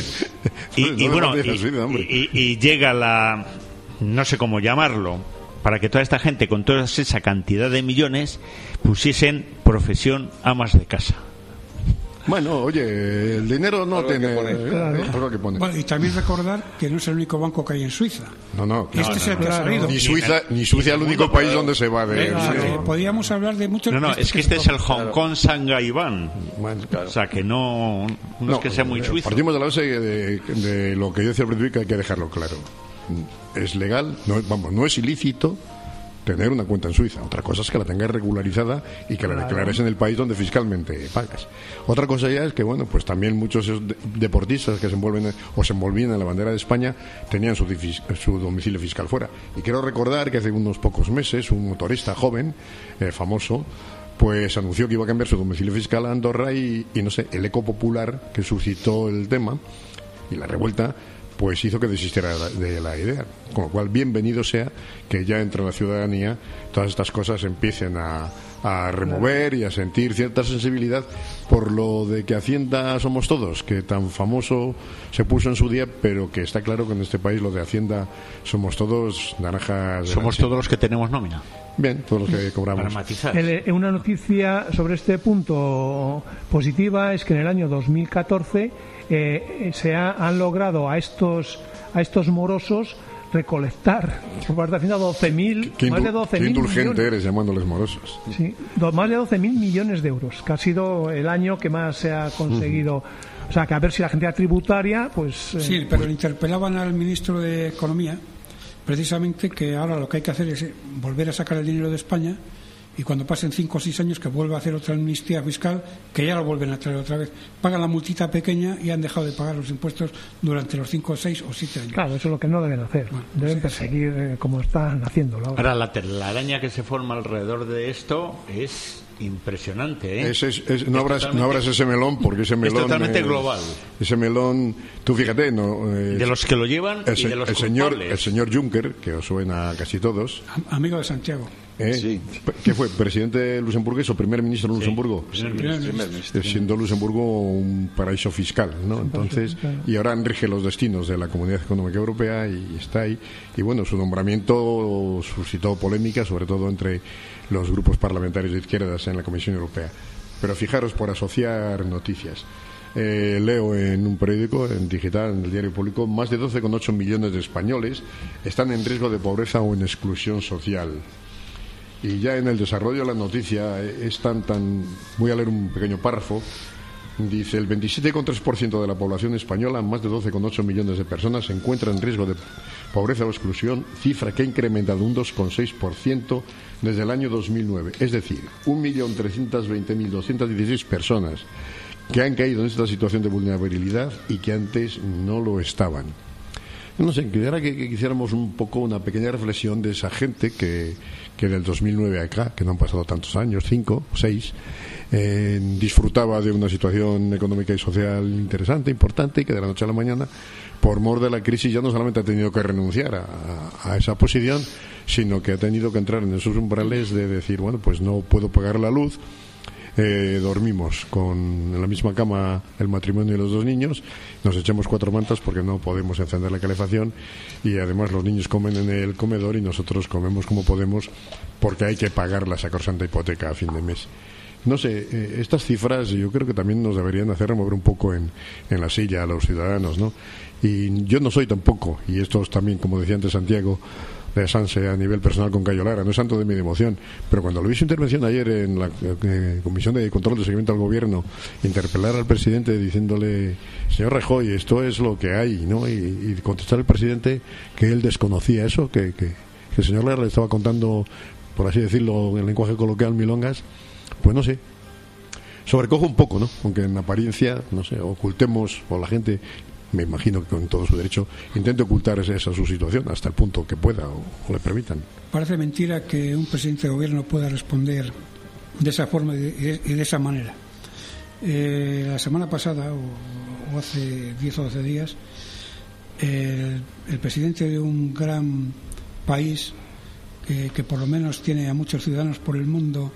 B: llega la, no sé cómo llamarlo, para que toda esta gente con toda esa cantidad de millones pusiesen profesión amas de casa.
A: Bueno, oye, el dinero no tiene
D: algo que poner. Bueno, y también recordar que no es el único banco que hay en Suiza.
A: No.
D: Es el que ha salido.
A: Ni Suiza es el único país donde se va de...
D: Podríamos hablar de muchos...
B: No, es que este es el Hong Kong Shanghai Ban. Bueno, claro. O sea, que no es que sea muy suizo.
A: Partimos de la base de lo que yo decía al principio, que hay que dejarlo claro. Es legal, no es ilícito tener una cuenta en Suiza. Otra cosa es que la tengas regularizada y que la declares en el país donde fiscalmente pagas. Otra cosa ya es que, bueno, pues también muchos deportistas que se envolvían en la bandera de España tenían su domicilio fiscal fuera. Y quiero recordar que hace unos pocos meses un motorista joven, famoso, pues anunció que iba a cambiar su domicilio fiscal a Andorra y no sé, el eco popular que suscitó el tema y la revuelta pues hizo que desistiera de la idea. Con lo cual, bienvenido sea que ya entre la ciudadanía todas estas cosas empiecen a remover y a sentir cierta sensibilidad por lo de que Hacienda somos todos, que tan famoso se puso en su día, pero que está claro que en este país lo de Hacienda somos todos naranjas.
B: Somos todos los que tenemos nómina.
A: Bien, todos los que cobramos.
B: Para matizar.
E: Una noticia sobre este punto positiva es que en el año 2014 se han logrado a estos morosos recolectar por parte de Hacienda 12.000, más de 12.000
A: qué indulgente
E: millones.
A: Eres llamándoles morosos.
E: Sí, más de 12.000 millones de euros, que ha sido el año que más se ha conseguido. O sea, que a ver si la agencia tributaria, pues...
D: sí, pero interpelaban al ministro de Economía, precisamente, que ahora lo que hay que hacer es volver a sacar el dinero de España, y cuando pasen 5 o 6 años que vuelva a hacer otra amnistía fiscal, que ya lo vuelven a traer otra vez. Pagan la multita pequeña y han dejado de pagar los impuestos durante los 5, 6 o 7 años.
E: Claro, eso es lo que no deben hacer. Bueno, deben perseguir como están haciéndolo ahora.
B: Ahora, la araña que se forma alrededor de esto es impresionante, ¿eh?
A: No abras ese melón, porque ese melón
B: es totalmente global.
A: Ese melón, tú fíjate,
B: de los que lo llevan y de los culpables.
A: El señor Juncker, que os suena a casi todos,
D: amigo de Santiago.
A: Sí. ¿Qué fue? ¿Presidente luxemburgués o primer ministro de Luxemburgo?
C: Primer ministro.
A: Siendo Luxemburgo un paraíso fiscal, ¿no? Entonces, y ahora rige los destinos de la Comunidad Económica Europea y está ahí. Y bueno, su nombramiento suscitó polémica, sobre todo entre los grupos parlamentarios de izquierdas en la Comisión Europea. Pero fijaros, por asociar noticias. Leo en un periódico, en digital, en el Diario Público, más de 12,8 millones de españoles están en riesgo de pobreza o en exclusión social. Y ya en el desarrollo de la noticia es tan... Voy a leer un pequeño párrafo. Dice, el 27,3% de la población española, más de 12,8 millones de personas, se encuentra en riesgo de pobreza o exclusión, cifra que ha incrementado un 2,6% desde el año 2009. Es decir, 1.320.216 personas que han caído en esta situación de vulnerabilidad y que antes no lo estaban. No sé, quisiera que hiciéramos un poco una pequeña reflexión de esa gente que del 2009 acá, que no han pasado tantos años, 5 o 6, disfrutaba de una situación económica y social interesante, importante, y que de la noche a la mañana, por mor de la crisis, ya no solamente ha tenido que renunciar a esa posición, sino que ha tenido que entrar en esos umbrales de decir, bueno, pues no puedo pagar la luz, dormimos en la misma cama el matrimonio y los 2 niños, nos echamos 4 mantas porque no podemos encender la calefacción, y además los niños comen en el comedor y nosotros comemos como podemos porque hay que pagar la sacrosanta hipoteca a fin de mes. No sé, estas cifras yo creo que también nos deberían hacer remover un poco en la silla a los ciudadanos, ¿no? Y yo no soy tampoco, y esto es también, como decía antes Santiago, de Sanse a nivel personal con Cayo Lara, no es santo de mi devoción, pero cuando lo vi su intervención ayer en la Comisión de Control de Seguimiento al Gobierno, interpelar al presidente diciéndole, señor Rajoy, esto es lo que hay, ¿no? Y contestar al presidente que él desconocía eso, que el señor Lara le estaba contando, por así decirlo, en lenguaje coloquial, milongas, pues no sé, sobrecojo un poco, ¿no? Aunque en apariencia, no sé, ocultemos, o la gente, me imagino que con todo su derecho, intente ocultar esa su situación hasta el punto que pueda o le permitan.
D: Parece mentira que un presidente de gobierno pueda responder de esa forma y de esa manera. La semana pasada, o hace 10 o 12 días, el presidente de un gran país que por lo menos tiene a muchos ciudadanos por el mundo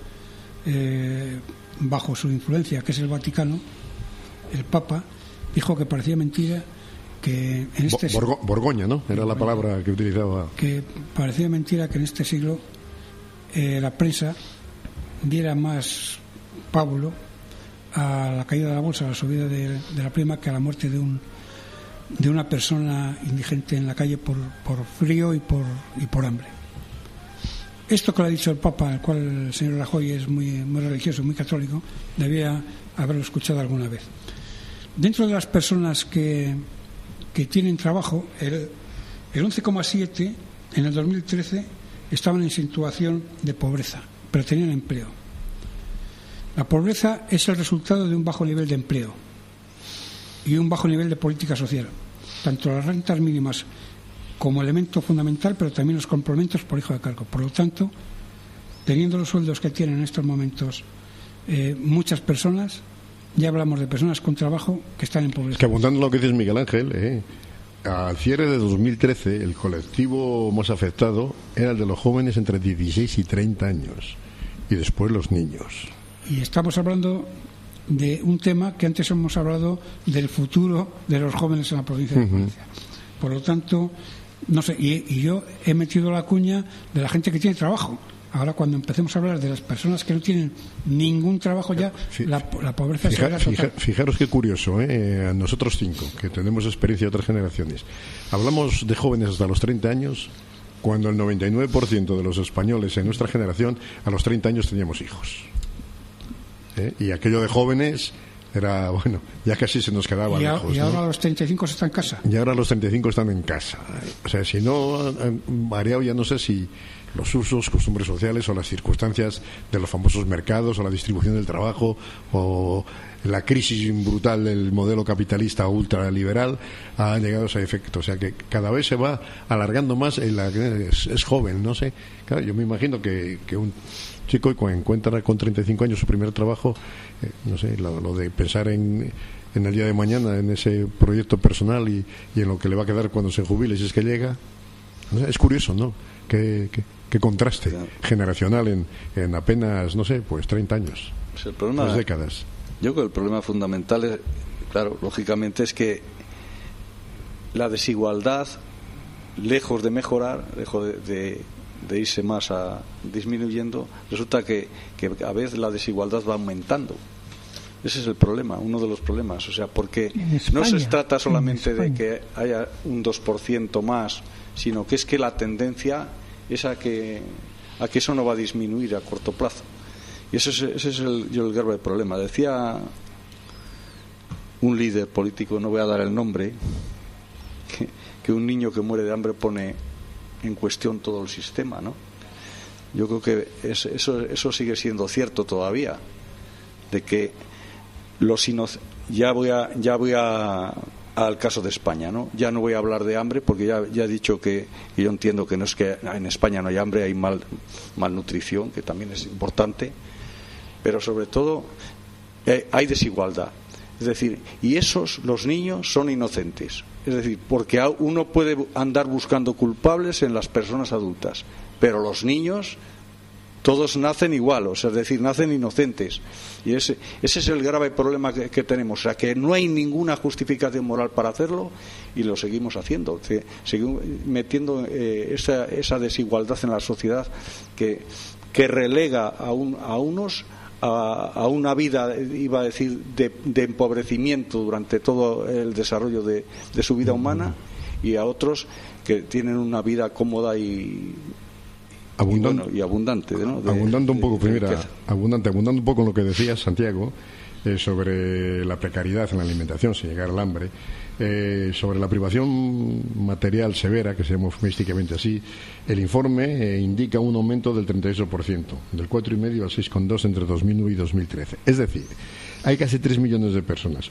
D: bajo su influencia, que es el Vaticano, el Papa, dijo que parecía mentira que en este
A: Borgoña, ¿no? Era la palabra que utilizaba. Que
D: parecía mentira que en este siglo la prensa diera más pábulo a la caída de la bolsa, a la subida de la prima, que a la muerte de una persona indigente en la calle por frío y por hambre. Esto que lo ha dicho el Papa, al cual el señor Rajoy es muy religioso, muy católico, debía haberlo escuchado alguna vez. Dentro de las personas que tienen trabajo, el 11,7 en el 2013 estaban en situación de pobreza, pero tenían empleo. La pobreza es el resultado de un bajo nivel de empleo y un bajo nivel de política social, tanto las rentas mínimas como elemento fundamental, pero también los complementos por hijo de cargo. Por lo tanto, teniendo los sueldos que tienen en estos momentos muchas personas, ya hablamos de personas con trabajo que están en pobreza.
A: Que apuntando lo que dices, Miguel Ángel, al cierre de 2013 el colectivo más afectado era el de los jóvenes entre 16 y 30 años, y después los niños.
D: Y estamos hablando de un tema que antes hemos hablado del futuro de los jóvenes en la provincia de Valencia. Por lo tanto, no sé, y yo he metido la cuña de la gente que tiene trabajo. Ahora, cuando empecemos a hablar de las personas que no tienen ningún trabajo, ya la pobreza será total.
A: Fijaros qué curioso, a nosotros 5, que tenemos experiencia de otras generaciones, hablamos de jóvenes hasta los 30 años, cuando el 99% de los españoles en nuestra generación a los 30 años teníamos hijos. Y aquello de jóvenes era, bueno, ya casi se nos quedaba lejos.
D: Y ahora los 35 están en casa.
A: Y ahora los 35 están en casa. O sea, si no han variado, ya no sé si los usos, costumbres sociales o las circunstancias de los famosos mercados o la distribución del trabajo o la crisis brutal del modelo capitalista ultraliberal han llegado a ese efecto. O sea, que cada vez se va alargando más. Es joven, no sé. Claro, yo me imagino que un chico cuando encuentra con 35 años su primer trabajo, no sé, lo de pensar en el día de mañana, en ese proyecto personal y en lo que le va a quedar cuando se jubile, si es que llega. O sea, es curioso, ¿no? Qué contraste generacional en apenas, no sé, pues 30 años.
C: Pues el problema,
A: 2 décadas.
C: Yo creo que el problema fundamental es, claro, lógicamente, es que la desigualdad, lejos de mejorar, lejos de irse más disminuyendo, resulta que a veces la desigualdad va aumentando. Ese es el problema, uno de los problemas. O sea, porque no se trata solamente de que haya un 2% más, sino que es que la tendencia es a que eso no va a disminuir a corto plazo. Y ese es el grave problema. Decía un líder político, no voy a dar el nombre, que un niño que muere de hambre pone en cuestión todo el sistema, ¿no? Yo creo que eso sigue siendo cierto todavía, de que ya voy al caso de España, ¿no? Ya no voy a hablar de hambre porque ya he dicho que yo entiendo que no es que en España no hay hambre, hay malnutrición, que también es importante, pero sobre todo hay desigualdad. Es decir, y los niños son inocentes. Es decir, porque uno puede andar buscando culpables en las personas adultas, pero los niños todos nacen igual, o sea, es decir, nacen inocentes. Y ese es el grave problema que tenemos. O sea, que no hay ninguna justificación moral para hacerlo y lo seguimos haciendo. Seguimos metiendo esa desigualdad en la sociedad que relega a unos a una vida, iba a decir, de empobrecimiento durante todo el desarrollo de su vida humana, y a otros que tienen una vida cómoda y abundante, ¿no?
A: Abundando un poco un poco en lo que decías, Santiago, sobre la precariedad en la alimentación sin llegar al hambre, sobre la privación material severa, que se llama eufemísticamente así. El informe indica un aumento del 38%, del 4,5 al 6,2 entre 2009 y 2013. Es decir, hay casi 3 millones de personas,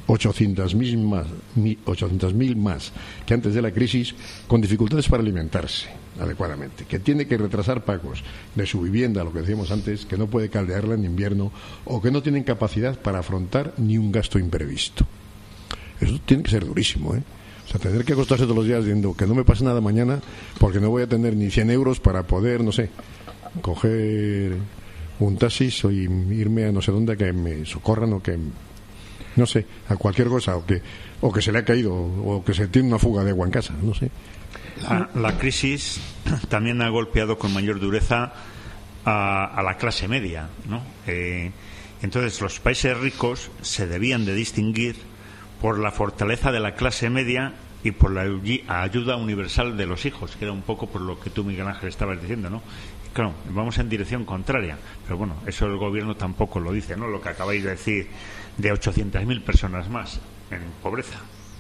A: 800.000 más que antes de la crisis, con dificultades para alimentarse adecuadamente, que tiene que retrasar pagos de su vivienda, lo que decíamos antes, que no puede caldearla en invierno, o que no tienen capacidad para afrontar ni un gasto imprevisto. Eso tiene que ser durísimo, ¿eh? O sea, tener que acostarse todos los días diciendo que no me pase nada mañana porque no voy a tener ni 100 euros para poder, no sé, coger un taxi o irme a no sé dónde, que me socorran, o que, no sé, a cualquier cosa, o que se le ha caído, o que se tiene una fuga de agua en casa, no sé.
B: La crisis también ha golpeado con mayor dureza a la clase media, ¿no? Entonces los países ricos se debían de distinguir por la fortaleza de la clase media y por la ayuda universal de los hijos, que era un poco por lo que tú, Miguel Ángel, estabas diciendo, ¿no? Claro, vamos en dirección contraria, pero bueno, eso el gobierno tampoco lo dice, ¿no? Lo que acabáis de decir, de 800.000 personas más en pobreza.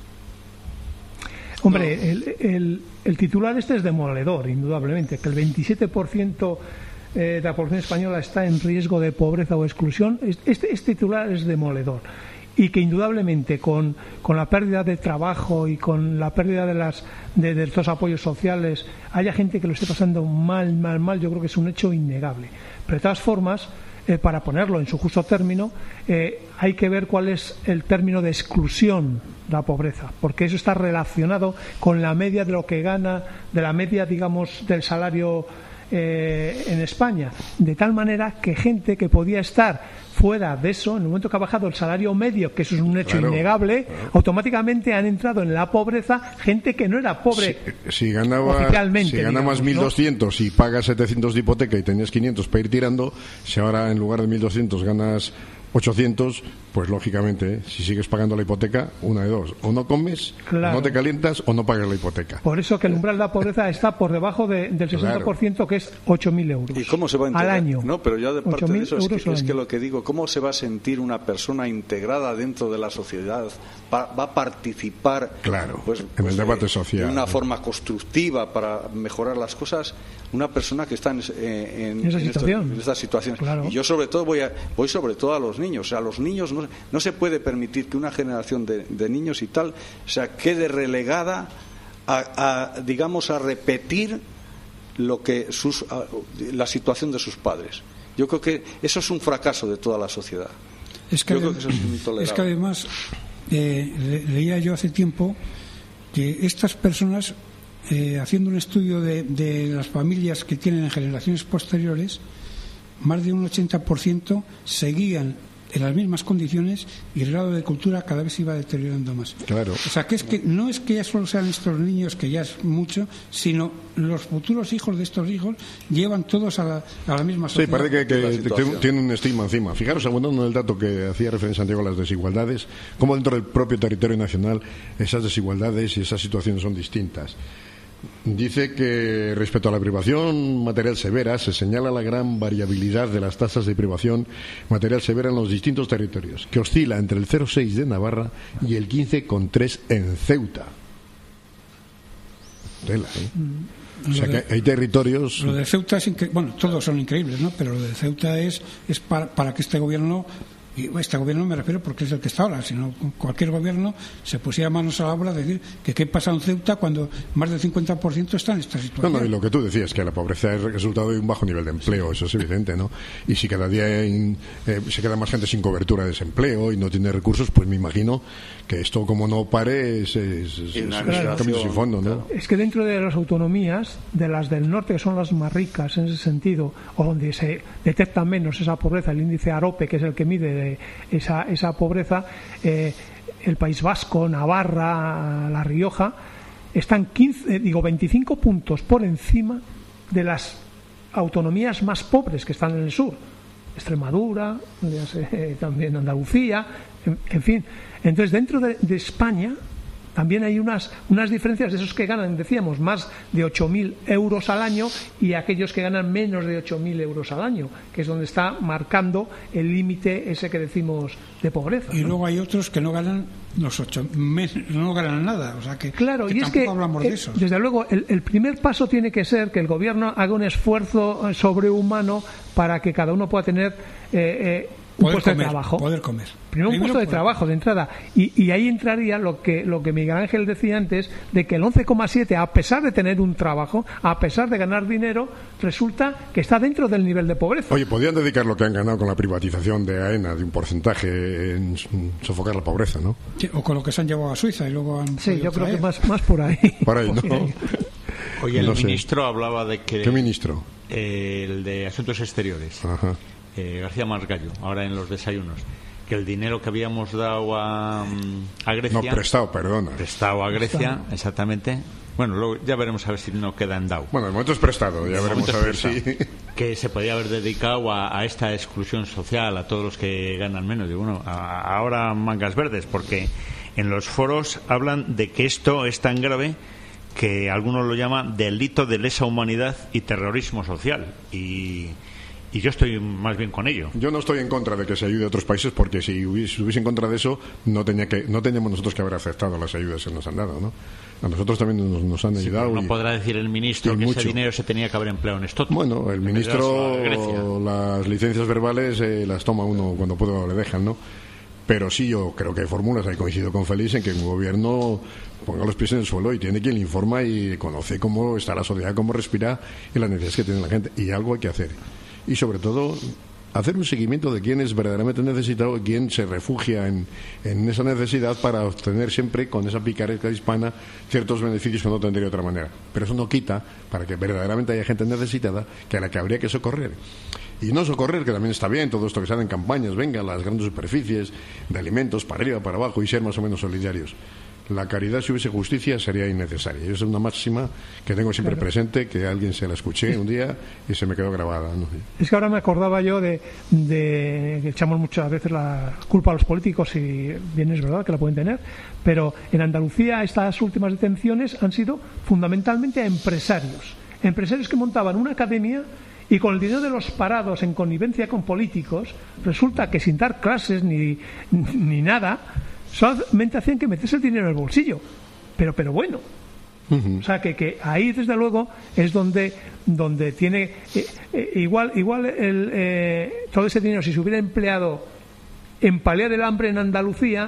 E: Hombre, el titular este es demoledor, indudablemente, que el 27% de la población española está en riesgo de pobreza o exclusión. Este titular es demoledor. Y que indudablemente con la pérdida de trabajo y con la pérdida de estos apoyos sociales haya gente que lo esté pasando mal, yo creo que es un hecho innegable. Pero de todas formas, para ponerlo en su justo término, hay que ver cuál es el término de exclusión de la pobreza, porque eso está relacionado con la media de lo que gana, de la media, digamos, del salario en España, de tal manera que gente que podía estar fuera de eso, en el momento que ha bajado el salario medio, que eso es un hecho innegable, automáticamente han entrado en la pobreza gente que no era pobre oficialmente.
A: Si ganabas 1.200 y pagas 700 de hipoteca y tenías 500 para ir tirando, si ahora en lugar de 1.200 ganas 800, pues lógicamente, si sigues pagando la hipoteca, una de dos: o no comes, claro, o no te calientas, o no pagas la hipoteca.
E: Por eso que el umbral de la pobreza está por debajo del 60%, claro, que es 8.000 euros.
C: ¿Y cómo se va a
E: al año?
C: No, pero ya de parte de eso es que lo que digo, ¿cómo se va a sentir una persona integrada dentro de la sociedad? Va a participar,
A: claro, en el debate social,
C: de una forma constructiva para mejorar las cosas, una persona que está en esta situación.
E: Claro.
C: Y yo sobre todo voy sobre todo a los niños. O sea, a los niños no se puede permitir que una generación de niños y tal, o sea, quede relegada a repetir la situación de sus padres. Yo creo que eso es un fracaso de toda la sociedad.
D: Es que además leía yo hace tiempo que estas personas, haciendo un estudio de las familias que tienen en generaciones posteriores, más de un 80% seguían en las mismas condiciones y el grado de cultura cada vez se iba deteriorando más.
A: Claro.
D: O sea, que no es que ya solo sean estos niños, que ya es mucho, sino los futuros hijos de estos hijos llevan todos a la misma sociedad.
A: Sí, parece que tiene un estigma encima. Fijaros, abundando en el dato que hacía referencia Santiago a las desigualdades, cómo dentro del propio territorio nacional esas desigualdades y esas situaciones son distintas. Dice que respecto a la privación material severa se señala la gran variabilidad de las tasas de privación material severa en los distintos territorios, que oscila entre el 0,6 de Navarra y el 15,3 en Ceuta. Tela, ¿eh? O sea que hay territorios.
D: Lo de Ceuta es todos son increíbles, ¿no? Pero lo de Ceuta es para que este gobierno y este gobierno me refiero porque es el que está ahora, sino cualquier gobierno se pusiera manos a la obra de decir que qué pasa en Ceuta cuando más del 50% está en esta situación.
A: No, y lo que tú decías, que la pobreza es el resultado de un bajo nivel de empleo, eso es evidente, ¿no? Y si cada día se queda más gente sin cobertura de desempleo y no tiene recursos, pues me imagino que esto, como no pare, es un camino sin fondo, ¿no?
E: Es que dentro de las autonomías, de las del norte, que son las más ricas en ese sentido, o donde se detecta menos esa pobreza, el índice AROPE, que es el que mide esa pobreza, el País Vasco, Navarra, La Rioja, están 25 puntos por encima de las autonomías más pobres que están en el sur. Extremadura, también Andalucía, en fin. Entonces, dentro de España también hay unas diferencias de esos que ganan, decíamos, más de 8.000 euros al año y aquellos que ganan menos de 8.000 euros al año, que es donde está marcando el límite ese que decimos de pobreza.
D: Y luego hay otros que no ganan no ganan nada, o sea que,
E: claro,
D: que
E: y
D: tampoco
E: es que
D: hablamos de eso.
E: Desde luego el primer paso tiene que ser que el gobierno haga un esfuerzo sobrehumano para que cada uno pueda tener un puesto de trabajo.
D: Poder comer.
E: Primero un puesto de trabajo de entrada. Y ahí entraría lo que Miguel Ángel decía antes, de que el 11,7, a pesar de tener un trabajo, a pesar de ganar dinero, resulta que está dentro del nivel de pobreza.
A: Oye, podrían dedicar lo que han ganado con la privatización de AENA, de un porcentaje, en sofocar la pobreza, ¿no?
D: Sí, o con lo que se han llevado a Suiza y luego han...
E: Sí, yo creo que más por ahí.
A: Por ahí, ¿no?
B: Oye, el ministro hablaba de que...
A: ¿Qué ministro?
B: El de Asuntos Exteriores.
A: Ajá.
B: García Margallo, ahora en los desayunos, que el dinero que habíamos dado a Grecia...
A: No, prestado, perdona.
B: Prestado a Grecia, exactamente. Bueno, luego ya veremos a ver si no queda en dado.
A: Bueno, de momento es prestado, ya veremos a ver si...
B: Que se podía haber dedicado a esta exclusión social, a todos los que ganan menos. Digo, bueno, ahora mangas verdes, porque en los foros hablan de que esto es tan grave que algunos lo llaman delito de lesa humanidad y terrorismo social. Y yo estoy más bien con ello.
A: Yo no estoy en contra de que se ayude a otros países, porque si estuviese en contra de eso, no teníamos nosotros que haber aceptado las ayudas que nos han dado, ¿no? A nosotros también nos han ayudado.
B: Sí, no podrá decir el ministro que ese dinero se tenía que haber empleado en esto.
A: Bueno, el ministro, las licencias verbales las toma uno cuando puede o le dejan, ¿no? Pero sí, yo creo que hay fórmulas, ahí coincido con Félix, en que un gobierno ponga los pies en el suelo y tiene quien le informa y conoce cómo está la sociedad, cómo respira y las necesidades que tiene la gente. Y algo hay que hacer. Y sobre todo hacer un seguimiento de quién es verdaderamente necesitado y quién se refugia en esa necesidad para obtener siempre con esa picaresca hispana ciertos beneficios que no tendría de otra manera. Pero eso no quita para que verdaderamente haya gente necesitada que a la que habría que socorrer. Y no socorrer, que también está bien, todo esto que se hace en campañas, venga, las grandes superficies de alimentos para arriba, para abajo y ser más o menos solidarios. La caridad, si hubiese justicia, sería innecesaria. Y esa es una máxima que tengo siempre presente, que alguien se la escuché un día y se me quedó grabada, ¿no?
E: Es que ahora me acordaba yo de que echamos muchas veces la culpa a los políticos, y bien es verdad que la pueden tener, pero en Andalucía estas últimas detenciones han sido fundamentalmente a empresarios que montaban una academia y con el dinero de los parados en connivencia con políticos, resulta que sin dar clases ni nada, solamente hacían que meterse el dinero en el bolsillo, pero bueno. O sea que ahí desde luego es donde tiene igual todo ese dinero, si se hubiera empleado en paliar el hambre en Andalucía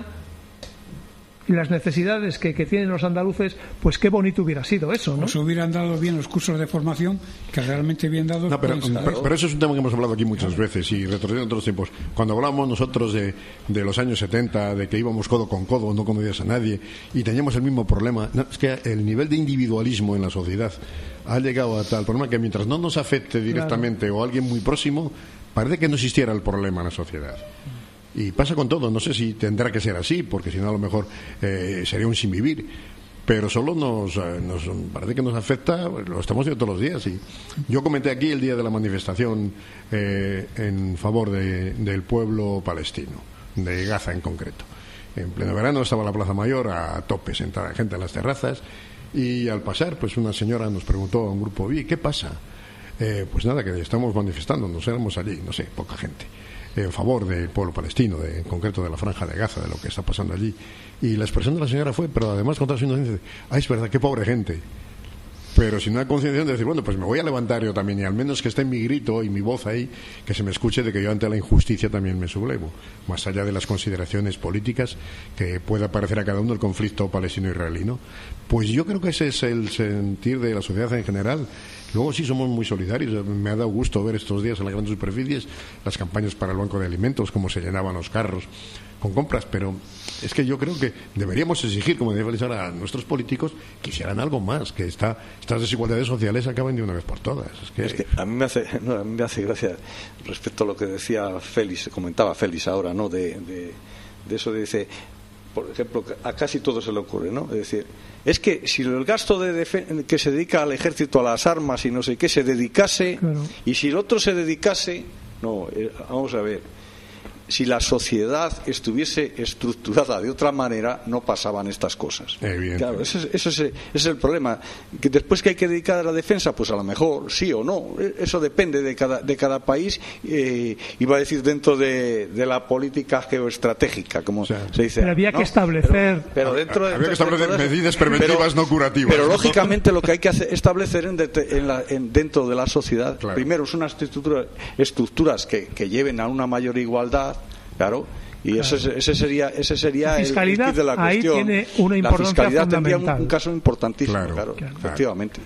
E: y las necesidades que tienen los andaluces, pues qué bonito hubiera sido eso, ¿no?
D: O se hubieran dado bien los cursos de formación, que realmente bien dados.
A: No, pero eso es un tema que hemos hablado aquí muchas veces, y retrocediendo en otros tiempos. Cuando hablábamos nosotros de los años 70, de que íbamos codo con codo, no conocías a nadie, y teníamos el mismo problema, es que el nivel de individualismo en la sociedad ha llegado a tal problema que mientras no nos afecte directamente o a alguien muy próximo, parece que no existiera el problema en la sociedad. Y pasa con todo, no sé si tendrá que ser así, porque si no a lo mejor sería un sinvivir, pero solo nos parece que nos afecta, lo estamos viendo todos los días. Y yo comenté aquí el día de la manifestación en favor del pueblo palestino, de Gaza en concreto. En pleno verano estaba la Plaza Mayor a tope, sentada gente en las terrazas, y al pasar pues una señora nos preguntó a un grupo, ¿qué pasa? Pues nada, que estamos manifestando, nos éramos allí, no sé, poca gente, en favor del pueblo palestino, en concreto de la Franja de Gaza, de lo que está pasando allí. Y la expresión de la señora fue, pero además contra su inocencia, es verdad, qué pobre gente. pero sin una concienciación de decir, bueno, pues me voy a levantar yo también, y al menos que esté mi grito y mi voz ahí, que se me escuche de que yo ante la injusticia también me sublevo, más allá de las consideraciones políticas que pueda parecer a cada uno el conflicto palestino-israelí, ¿no? Pues yo creo que ese es el sentir de la sociedad en general. Luego sí somos muy solidarios. Me ha dado gusto ver estos días en las grandes superficies las campañas para el Banco de Alimentos, cómo se llenaban los carros con compras, pero es que yo creo que deberíamos exigir, como decía Félix ahora, a nuestros políticos que hicieran algo más, que estas desigualdades sociales acaben de una vez por todas.
C: Es que a mí me hace gracia respecto a lo que decía Félix, comentaba Félix ahora, ¿no? De eso dice, por ejemplo, a casi todo se le ocurre, ¿no? Es decir, es que si el gasto que se dedica al ejército, a las armas y no sé qué, se dedicase, claro, y si el otro se dedicase, no, vamos a ver, si la sociedad estuviese estructurada de otra manera, no pasaban estas cosas. Claro, ese es el problema. Que después que hay que dedicar a la defensa, pues a lo mejor sí o no. Eso depende de cada país. Iba a decir dentro de la política geoestratégica, como se dice.
E: Pero había que establecer.
C: Pero dentro
A: había que establecer medidas preventivas, no curativas.
C: Pero lógicamente lo que hay que establecer dentro de la sociedad, claro, primero es unas estructuras que lleven a una mayor igualdad. Claro, y claro, ese sería
E: la fiscalidad,
C: el de la cuestión.
E: Ahí tiene una importancia
C: fundamental.
E: tendría
C: un caso importantísimo, claro, efectivamente.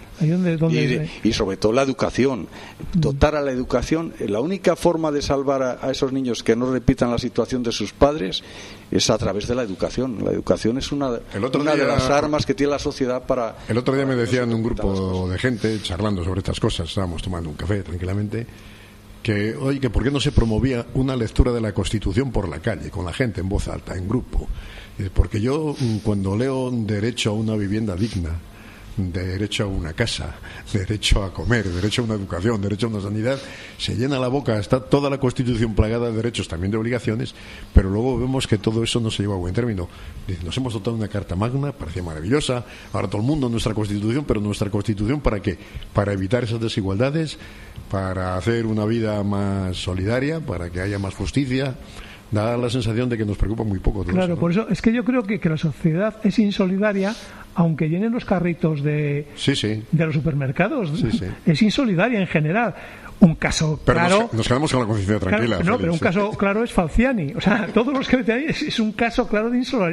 C: Y sobre todo la educación, dotar a la educación. La única forma de salvar a esos niños que no repitan la situación de sus padres es a través de la educación. La educación es una de las armas que tiene la sociedad para...
A: El otro día me decían un grupo de gente charlando sobre estas cosas, estábamos tomando un café tranquilamente, que, oye, que por qué no se promovía una lectura de la Constitución por la calle, con la gente en voz alta, en grupo. Porque yo, cuando leo derecho a una vivienda digna, derecho a una casa, derecho a comer, derecho a una educación, derecho a una sanidad, se llena la boca, está toda la Constitución plagada de derechos, también de obligaciones, pero luego vemos que todo eso no se lleva a buen término. Nos hemos dotado de una Carta Magna, parecía maravillosa, ahora todo el mundo nuestra Constitución, pero nuestra Constitución ¿para qué? Para evitar esas desigualdades, para hacer una vida más solidaria, para que haya más justicia. Da la sensación de que nos preocupa muy poco todo
E: claro,
A: eso, ¿no?
E: Por eso es que yo creo que la sociedad es insolidaria, aunque llenen los carritos de los supermercados. Es insolidaria en general. Un caso
A: pero
E: claro...
A: nos quedamos con la conciencia tranquila.
E: Claro, no, pero un caso claro es Falciani. O sea, todos los que meten ahí es un caso claro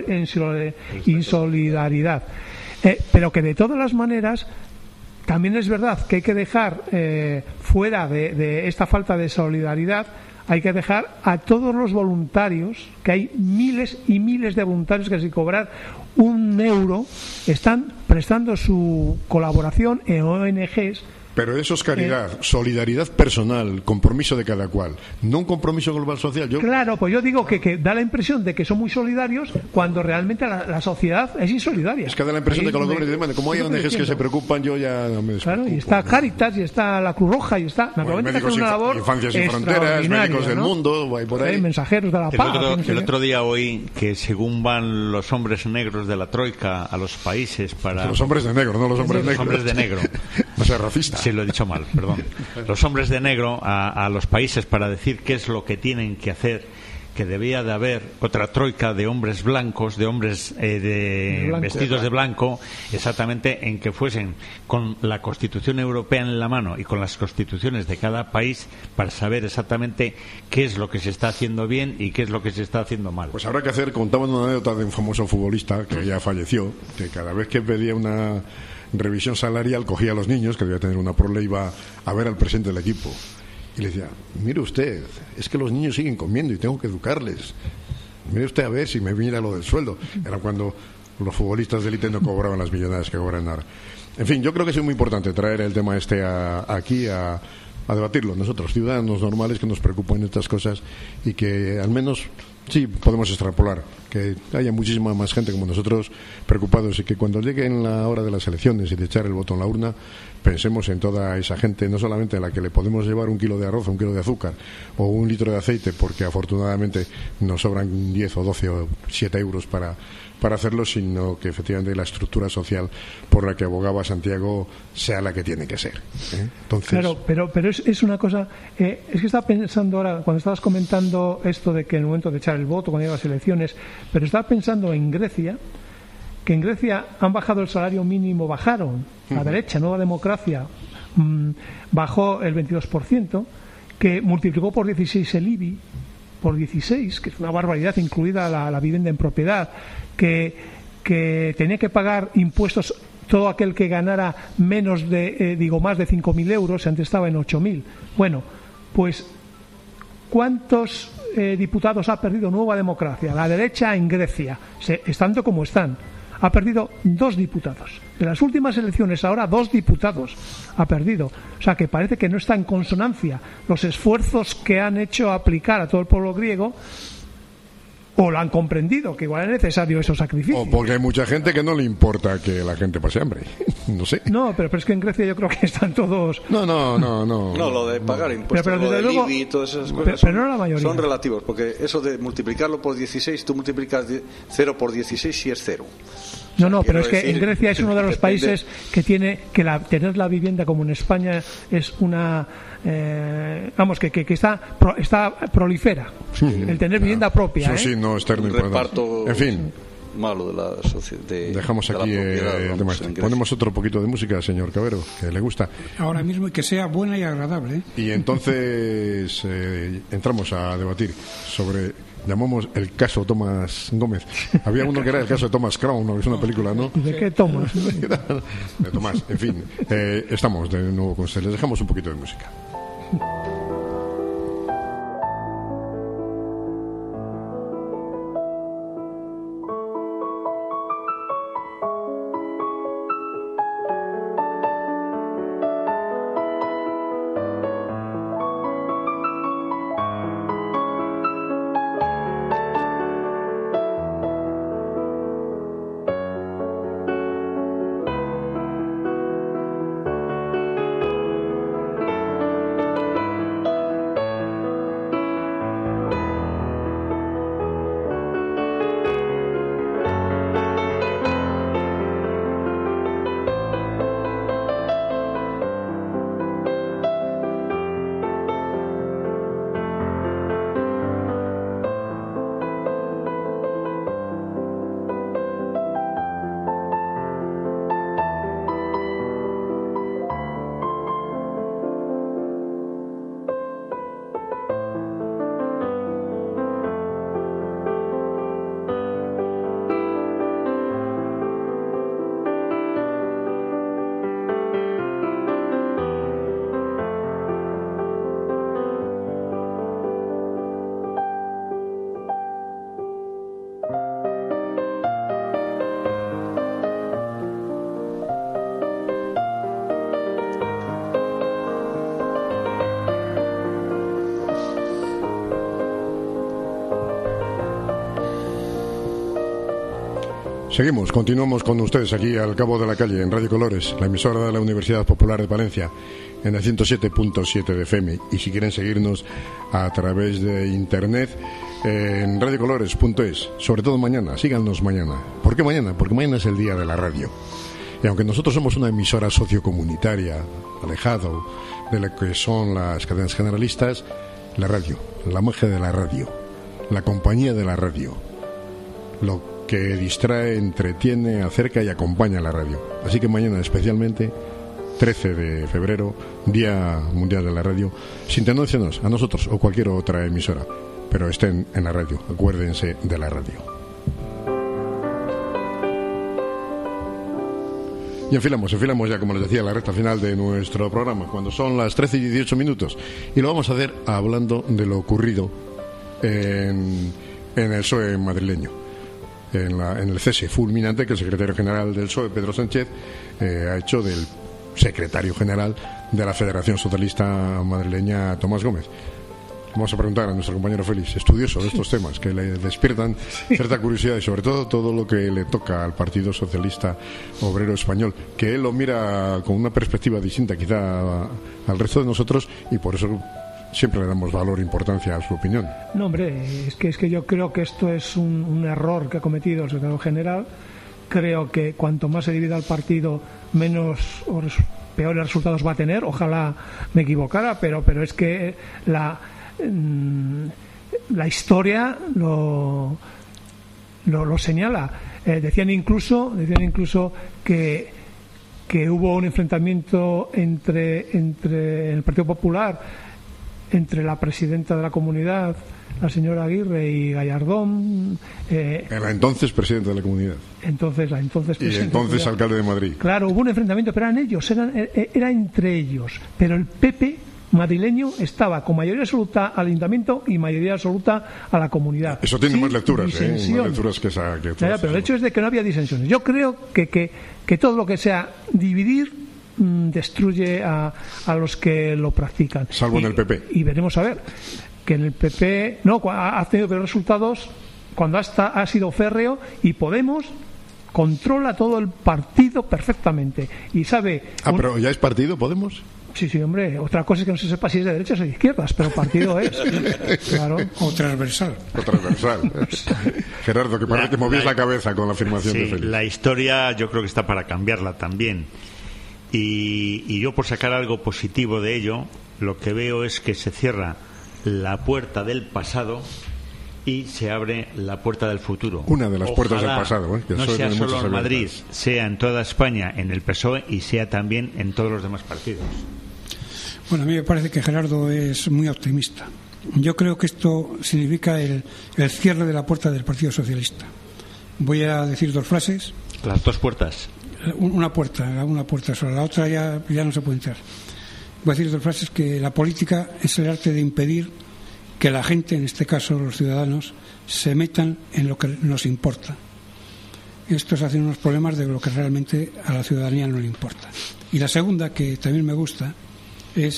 E: de insolidaridad. Pero que de todas las maneras... También es verdad que hay que dejar fuera de esta falta de solidaridad, hay que dejar a todos los voluntarios, que hay miles y miles de voluntarios que sin cobrar un euro están prestando su colaboración en ONGs.
A: Pero eso es caridad, solidaridad personal, compromiso de cada cual, no un compromiso global social.
E: Claro, pues yo digo que da la impresión de que son muy solidarios cuando realmente la sociedad es insolidaria.
A: Es que da la impresión de que los jóvenes, como hay ONGs que se preocupan, yo ya no me despreocupo.
E: Claro, y está Cáritas, y está la Cruz Roja, y está...
A: Médicos Infancias Sin Fronteras, Médicos del Mundo, hay por ahí.
E: Mensajeros de la Paz.
B: El otro día oí que según van los hombres negros de la Troika a los países para...
A: Los hombres de negro, no los hombres negros.
B: Los hombres de negro.
A: No seas racista.
B: Sí, lo he dicho mal, perdón. Los hombres de negro a los países para decir qué es lo que tienen que hacer, que debía de haber otra troika de hombres blancos, de hombres vestidos de blanco, exactamente en que fuesen con la Constitución Europea en la mano y con las constituciones de cada país para saber exactamente qué es lo que se está haciendo bien y qué es lo que se está haciendo mal.
A: Pues habrá que hacer, contaban una anécdota de un famoso futbolista que ya falleció, que cada vez que pedía una revisión salarial cogía a los niños, que debía tener una prole, iba a ver al presidente del equipo y le decía, mire usted, es que los niños siguen comiendo y tengo que educarles, mire usted a ver si me mira lo del sueldo. Era cuando los futbolistas de élite no cobraban las millonadas que cobran ahora. En fin, yo creo que es muy importante traer el tema aquí a debatirlo nosotros, ciudadanos normales que nos preocupan estas cosas y que al menos sí podemos extrapolar que haya muchísima más gente como nosotros preocupados y que cuando llegue en la hora de las elecciones y de echar el voto en la urna pensemos en toda esa gente, no solamente a la que le podemos llevar 1 kilo de arroz, 1 kilo de azúcar o 1 litro de aceite, porque afortunadamente nos sobran 10 o 12 o 7 euros para hacerlo, sino que efectivamente la estructura social por la que abogaba Santiago sea la que tiene que ser. Entonces...
E: Claro, pero es una cosa, es que estaba pensando ahora, cuando estabas comentando esto de que en el momento de echar el voto, cuando llegan las elecciones, pero estaba pensando en Grecia, que en Grecia han bajado el salario mínimo, bajaron, la derecha, Nueva Democracia, bajó el 22%, que multiplicó por 16 el IBI, por 16, que es una barbaridad, incluida la vivienda en propiedad, que tenía que pagar impuestos todo aquel que ganara menos de, más de 5.000 euros, antes estaba en 8.000. Bueno, pues ¿cuántos diputados ha perdido Nueva Democracia, la derecha en Grecia, estando como están? Ha perdido 2 diputados. De las últimas elecciones ahora 2 diputados ha perdido. O sea que parece que no está en consonancia los esfuerzos que han hecho aplicar a todo el pueblo griego, o lo han comprendido, que igual es necesario esos sacrificios.
A: O porque hay mucha gente que no le importa que la gente pase hambre. No sé.
E: No, pero es que en Grecia yo creo que están todos...
A: No,
C: lo de pagar impuestos,
E: pero
C: lo del
E: luego,
C: IBI y todas esas cosas
E: pero no la mayoría.
C: Son relativos, porque eso de multiplicarlo por 16, tú multiplicas 0 por 16 y es 0.
E: No, pero es que en Grecia es uno de los países que tiene que tener la vivienda como en España es una... que está prolifera. Sí, el tener vivienda propia.
A: Eso sí, no externo.
C: Un reparto,
A: en fin,
C: malo de la sociedad.
A: Dejamos aquí el tema. Ponemos otro poquito de música, señor Cabero, que le gusta.
D: Ahora mismo, y que sea buena y agradable.
A: Y entonces entramos a debatir sobre... Llamamos el caso Tomás Gómez. Había uno que era el caso de Thomas Crown, ¿no? Es una película, ¿no?
E: ¿De qué Tomás?
A: De Tomás, en fin. Estamos de nuevo con ustedes. Les dejamos un poquito de música. Continuamos con ustedes aquí al cabo de la calle en Radio Colores, la emisora de la Universidad Popular de Palencia, en el 107.7 de FM. Y si quieren seguirnos a través de internet, en radiocolores.es, sobre todo mañana, síganos mañana. ¿Por qué mañana? Porque mañana es el día de la radio. Y aunque nosotros somos una emisora sociocomunitaria, alejado de lo que son las cadenas generalistas, la radio, la magia de la radio, la compañía de la radio, lo que distrae, entretiene, acerca y acompaña a la radio. Así que mañana especialmente, 13 de febrero, Día Mundial de la Radio, sintonícenos a nosotros o cualquier otra emisora, pero estén en la radio, acuérdense de la radio. Y enfilamos ya, como les decía, la recta final de nuestro programa, cuando son las 13 y 18 minutos, y lo vamos a hacer hablando de lo ocurrido en el PSOE madrileño. En el cese fulminante que el secretario general del PSOE, Pedro Sánchez, ha hecho del secretario general de la Federación Socialista Madrileña, Tomás Gómez. Vamos a preguntar a nuestro compañero Félix, estudioso de estos temas, que le despiertan cierta curiosidad y sobre todo lo que le toca al Partido Socialista Obrero Español, que él lo mira con una perspectiva distinta quizá al resto de nosotros, y por eso siempre le damos valor e importancia a su opinión. No,
E: hombre, es que yo creo que esto es un error que ha cometido el secretario general. Creo que cuanto más se divida el partido, menos o peores resultados va a tener. Ojalá me equivocara, pero es que la historia lo lo señala. Decían incluso que hubo un enfrentamiento entre el Partido Popular, entre la presidenta de la comunidad, la señora Aguirre, y Gallardón.
A: La entonces presidenta de la comunidad.
E: La entonces
A: y entonces alcalde de Madrid.
E: Claro, hubo un enfrentamiento, pero eran ellos, era entre ellos. Pero el PP madrileño estaba con mayoría absoluta al ayuntamiento y mayoría absoluta a la comunidad.
A: Eso tiene más lecturas, más lecturas que esa.
E: Pero el hecho es de que no había disensiones. Yo creo que todo lo que sea dividir destruye a los que lo practican.
A: Salvo en el PP.
E: Y veremos a ver que en el PP ha tenido peores resultados cuando ha sido férreo, y Podemos controla todo el partido perfectamente y sabe.
A: Pero ya es partido Podemos.
E: Sí, hombre. Otra cosa es que no se sepa si es de derechas o de izquierdas, pero partido es. Claro.
D: O transversal.
A: Gerardo, que parece que movías la cabeza con la afirmación de Félix.
B: La historia yo creo que está para cambiarla también. Y yo, por sacar algo positivo de ello, lo que veo es que se cierra la puerta del pasado y se abre la puerta del futuro.
A: Una de las puertas del pasado, que
B: no sea solo en Madrid, sea en toda España, en el PSOE, y sea también en todos los demás partidos.
D: Bueno, a mí me parece que Gerardo es muy optimista. Yo creo que esto significa el cierre de la puerta del Partido Socialista. Voy a decir dos frases.
B: Las dos puertas.
D: Una puerta sola, la otra ya no se puede entrar. Voy a decir dos frases: que la política es el arte de impedir que la gente, en este caso los ciudadanos, se metan en lo que nos importa. Estos hacen unos problemas de lo que realmente a la ciudadanía no le importa. Y la segunda, que también me gusta, es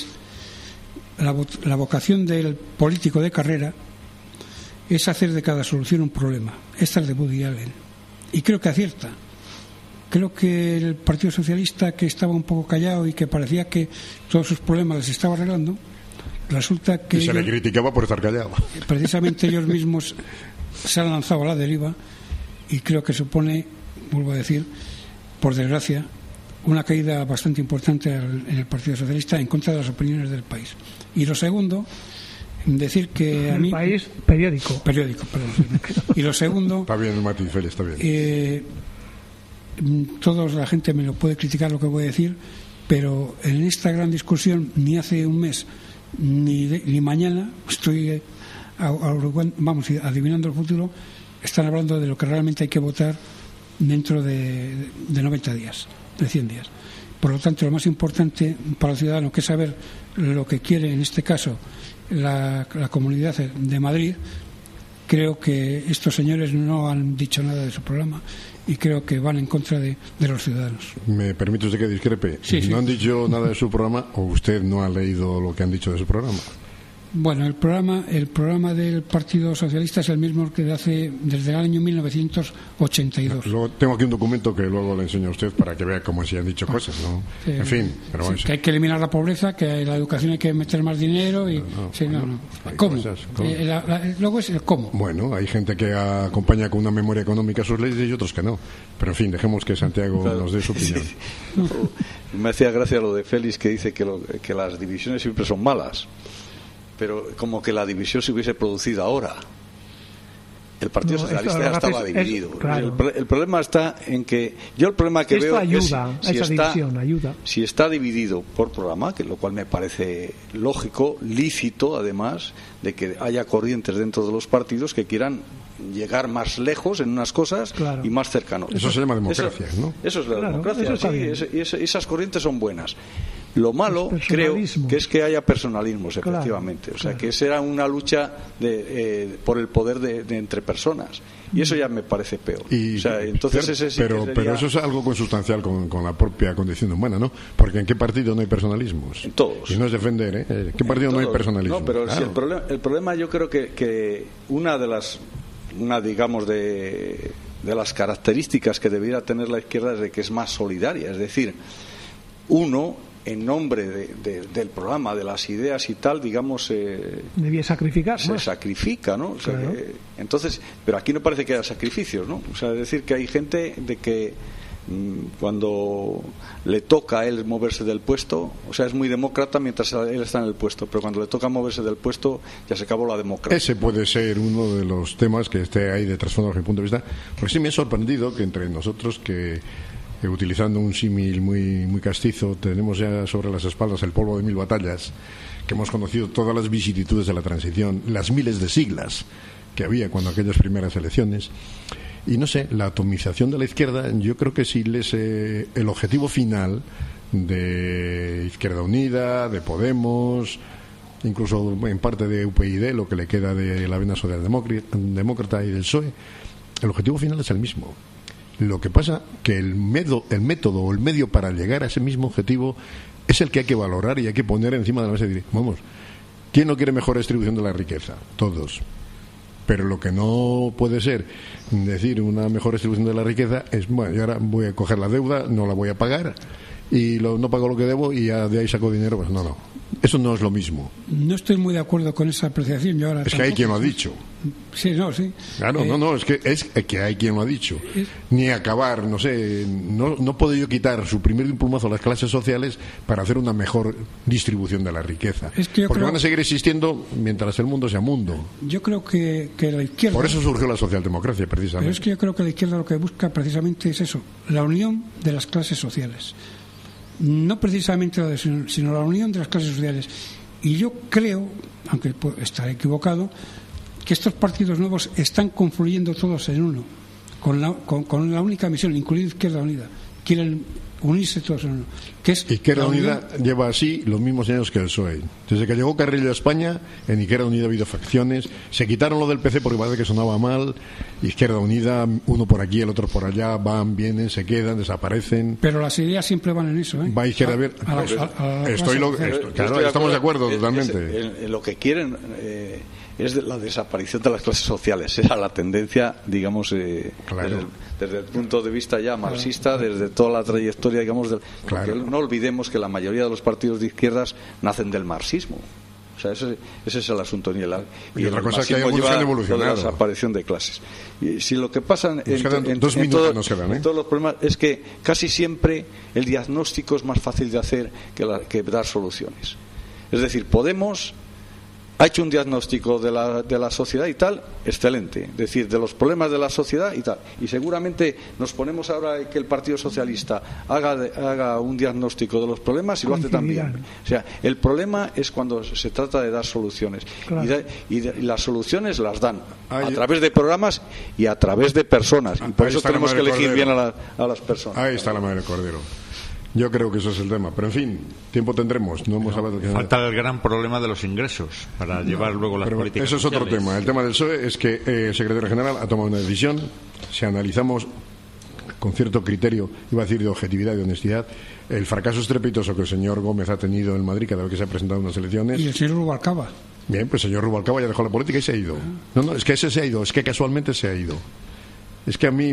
D: la vocación del político de carrera es hacer de cada solución un problema. Esta es de Woody Allen, y creo que acierta. Creo que el Partido Socialista, que estaba un poco callado y que parecía que todos sus problemas les estaba arreglando, resulta que
A: se le criticaba por estar callado.
D: Precisamente ellos mismos se han lanzado a la deriva, y creo que supone, vuelvo a decir, por desgracia, una caída bastante importante en el Partido Socialista en contra de las opiniones del país. Y lo segundo, decir que a mí...
E: El país, periódico, perdón.
D: Y lo segundo...
A: Está bien el matiz, Félix, está bien.
D: Toda la gente me lo puede criticar lo que voy a decir, pero en esta gran discusión, ni hace un mes ni mañana, estoy adivinando el futuro, están hablando de lo que realmente hay que votar dentro de 90 días, de 100 días. Por lo tanto, lo más importante para el ciudadano, que es saber lo que quiere, en este caso, la Comunidad de Madrid. Creo que estos señores no han dicho nada de su programa y creo que van en contra de los ciudadanos.
A: ¿Me permite usted que discrepe?
D: Sí.
A: ¿No han dicho nada de su programa o usted no ha leído lo que han dicho de su programa?
D: Bueno, el programa del Partido Socialista es el mismo que desde el año 1982.
A: Luego tengo aquí un documento que luego le enseño a usted para que vea cómo se han dicho cosas, ¿no? En fin, pero bueno,
D: que hay que eliminar la pobreza, que la educación hay que meter más dinero y ¿cómo? Luego es el cómo.
A: Bueno, hay gente que acompaña con una memoria económica sus leyes y otros que no. Pero en fin, dejemos que Santiago nos dé su opinión.
C: Sí. Me hacía gracia lo de Félix, que dice que las divisiones siempre son malas. Pero como que la división se hubiese producido ahora. El Partido Socialista ya estaba dividido.
E: Claro.
C: El problema está en que yo el problema que veo
E: ayuda,
C: es
E: ayuda.
C: Si está dividido por programa, que lo cual me parece lógico, lícito además, de que haya corrientes dentro de los partidos que quieran llegar más lejos en unas cosas y más cercanos.
A: Eso se llama democracia, ¿no?
C: Eso es la democracia, esas corrientes son buenas. Lo malo, creo, que es que haya personalismos, efectivamente. O sea, que será una lucha por el poder de entre personas. Y eso ya me parece peor.
A: Pero eso es algo consustancial con la propia condición humana, ¿no? Porque ¿en qué partido no hay personalismos?
C: En todos.
A: Y no es defender, ¿eh? ¿En qué partido no hay personalismo?
C: No, pero claro. El problema yo creo que una de las características que debiera tener la izquierda es de que es más solidaria. Es decir, uno, en nombre del programa, de las ideas y tal, digamos...
E: debía sacrificar.
C: Se sacrifica, ¿no? O sea, entonces, pero aquí no parece que haya sacrificios, ¿no? O sea, es decir, que hay gente cuando le toca a él moverse del puesto, o sea, es muy demócrata mientras él está en el puesto, pero cuando le toca moverse del puesto ya se acabó la democracia.
A: Ese puede ser uno de los temas que esté ahí de trasfondo desde mi punto de vista, porque sí me ha sorprendido que entre nosotros, que utilizando un símil muy castizo, tenemos ya sobre las espaldas el polvo de 1000 batallas, que hemos conocido todas las vicisitudes de la transición, las miles de siglas que había cuando aquellas primeras elecciones. Y no sé, la atomización de la izquierda, yo creo que si lees el objetivo final de Izquierda Unida, de Podemos, incluso en parte de UPyD, lo que le queda de la vena socialdemócrata y del PSOE, el objetivo final es el mismo. Lo que pasa que el método o el medio para llegar a ese mismo objetivo es el que hay que valorar y hay que poner encima de la mesa y decir, vamos, ¿quién no quiere mejor distribución de la riqueza? Todos. Pero lo que no puede ser decir una mejor distribución de la riqueza es, bueno, yo ahora voy a coger la deuda, no la voy a pagar y no pago lo que debo y ya de ahí saco dinero. Pues no, eso no es lo mismo.
D: No estoy muy de acuerdo con esa apreciación. Yo ahora
A: es que hay quien lo ha dicho.
D: Sí, sí.
A: Claro, es que hay quien lo ha dicho. Ni acabar, no sé, no puedo yo suprimir de un plumazo las clases sociales para hacer una mejor distribución de la riqueza. Porque van a seguir existiendo mientras el mundo sea mundo.
D: Yo creo que la izquierda...
A: Por eso surgió la socialdemocracia, precisamente.
D: Pero es que yo creo que la izquierda lo que busca precisamente es eso, la unión de las clases sociales. No precisamente sino la unión de las clases sociales. Y yo creo, aunque estaré equivocado, que estos partidos nuevos están confluyendo todos en uno, con la única misión, incluida Izquierda Unida. Quieren unirse todos en uno.
A: Izquierda Unida lleva así los mismos años que el PSOE. Desde que llegó Carrillo a España, en Izquierda Unida ha habido facciones. Se quitaron lo del PC porque parece que sonaba mal. Izquierda Unida, uno por aquí, el otro por allá, van, vienen, se quedan, desaparecen.
D: Pero las ideas siempre van en eso, ¿eh?
A: Va Izquierda claro, estamos de acuerdo totalmente.
C: Lo que quieren es la desaparición de las clases sociales. Era la tendencia, digamos, desde el punto de vista ya marxista, desde toda la trayectoria, digamos, porque no olvidemos que la mayoría de los partidos de izquierdas nacen del marxismo. O sea, ese es el asunto.
A: Y otra cosa es que hay algunos que han evolucionado.
C: La desaparición de clases. Y si lo que pasa en todos los problemas es que casi siempre el diagnóstico es más fácil de hacer que dar soluciones. Es decir, Podemos ha hecho un diagnóstico de la sociedad y tal, excelente. Es decir, de los problemas de la sociedad y tal. Y seguramente nos ponemos ahora que el Partido Socialista haga un diagnóstico de los problemas y lo hace también. O sea, el problema es cuando se trata de dar soluciones. Claro. Y las soluciones las dan a través de programas y a través de personas. Y por eso tenemos que elegir bien a las personas.
A: Ahí está la madre del cordero. Yo creo que eso es el tema, pero en fin, tiempo tendremos.
B: Falta el gran problema de los ingresos para llevar luego las políticas
A: eso es
B: sociales.
A: Otro tema. El tema del PSOE es que el secretario general ha tomado una decisión. Si analizamos con cierto criterio, iba a decir de objetividad y de honestidad, el fracaso estrepitoso que el señor Gómez ha tenido en Madrid cada vez que se ha presentado en unas elecciones.
D: Y el señor Rubalcaba.
A: Bien, pues el señor Rubalcaba ya dejó la política y se ha ido. No, es que ese se ha ido, es que casualmente se ha ido. Es que a mí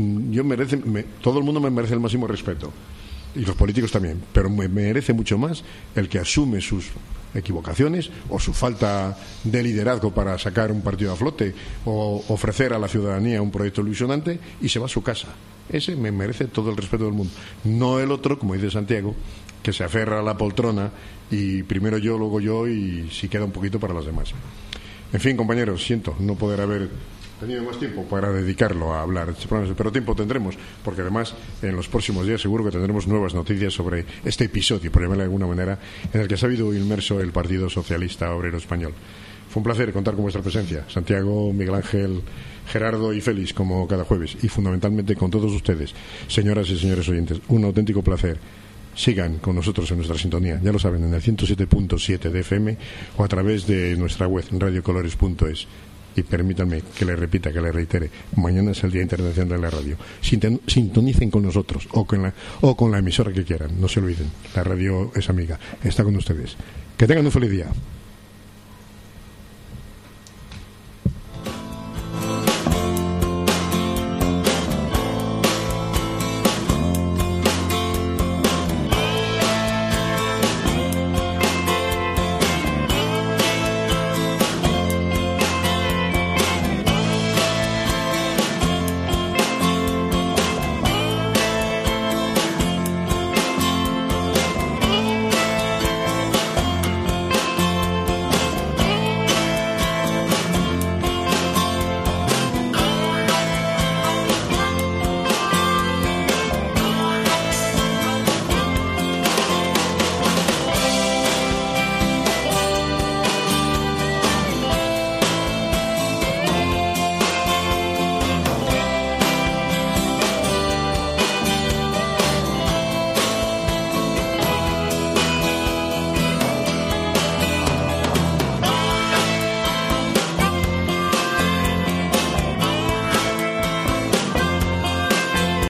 A: todo el mundo me merece el máximo respeto. Y los políticos también, pero me merece mucho más el que asume sus equivocaciones o su falta de liderazgo para sacar un partido a flote o ofrecer a la ciudadanía un proyecto ilusionante y se va a su casa. Ese me merece todo el respeto del mundo. No el otro, como dice Santiago, que se aferra a la poltrona y primero yo, luego yo y si queda un poquito para los demás. En fin, compañeros, siento no poder haber tenido más tiempo para dedicarlo a hablar, pero tiempo tendremos, porque además en los próximos días seguro que tendremos nuevas noticias sobre este episodio, por llamarlo de alguna manera, en el que se ha habido inmerso el Partido Socialista Obrero Español. Fue un placer contar con vuestra presencia, Santiago, Miguel Ángel, Gerardo y Félix, como cada jueves, y fundamentalmente con todos ustedes, señoras y señores oyentes, un auténtico placer. Sigan con nosotros en nuestra sintonía, ya lo saben, en el 107.7 de FM o a través de nuestra web radiocolores.es. Y permítanme que le repita, que le reitere, mañana es el Día Internacional de la Radio. Sintonicen con nosotros o con la emisora que quieran, no se olviden, la radio es amiga, está con ustedes. Que tengan un feliz día.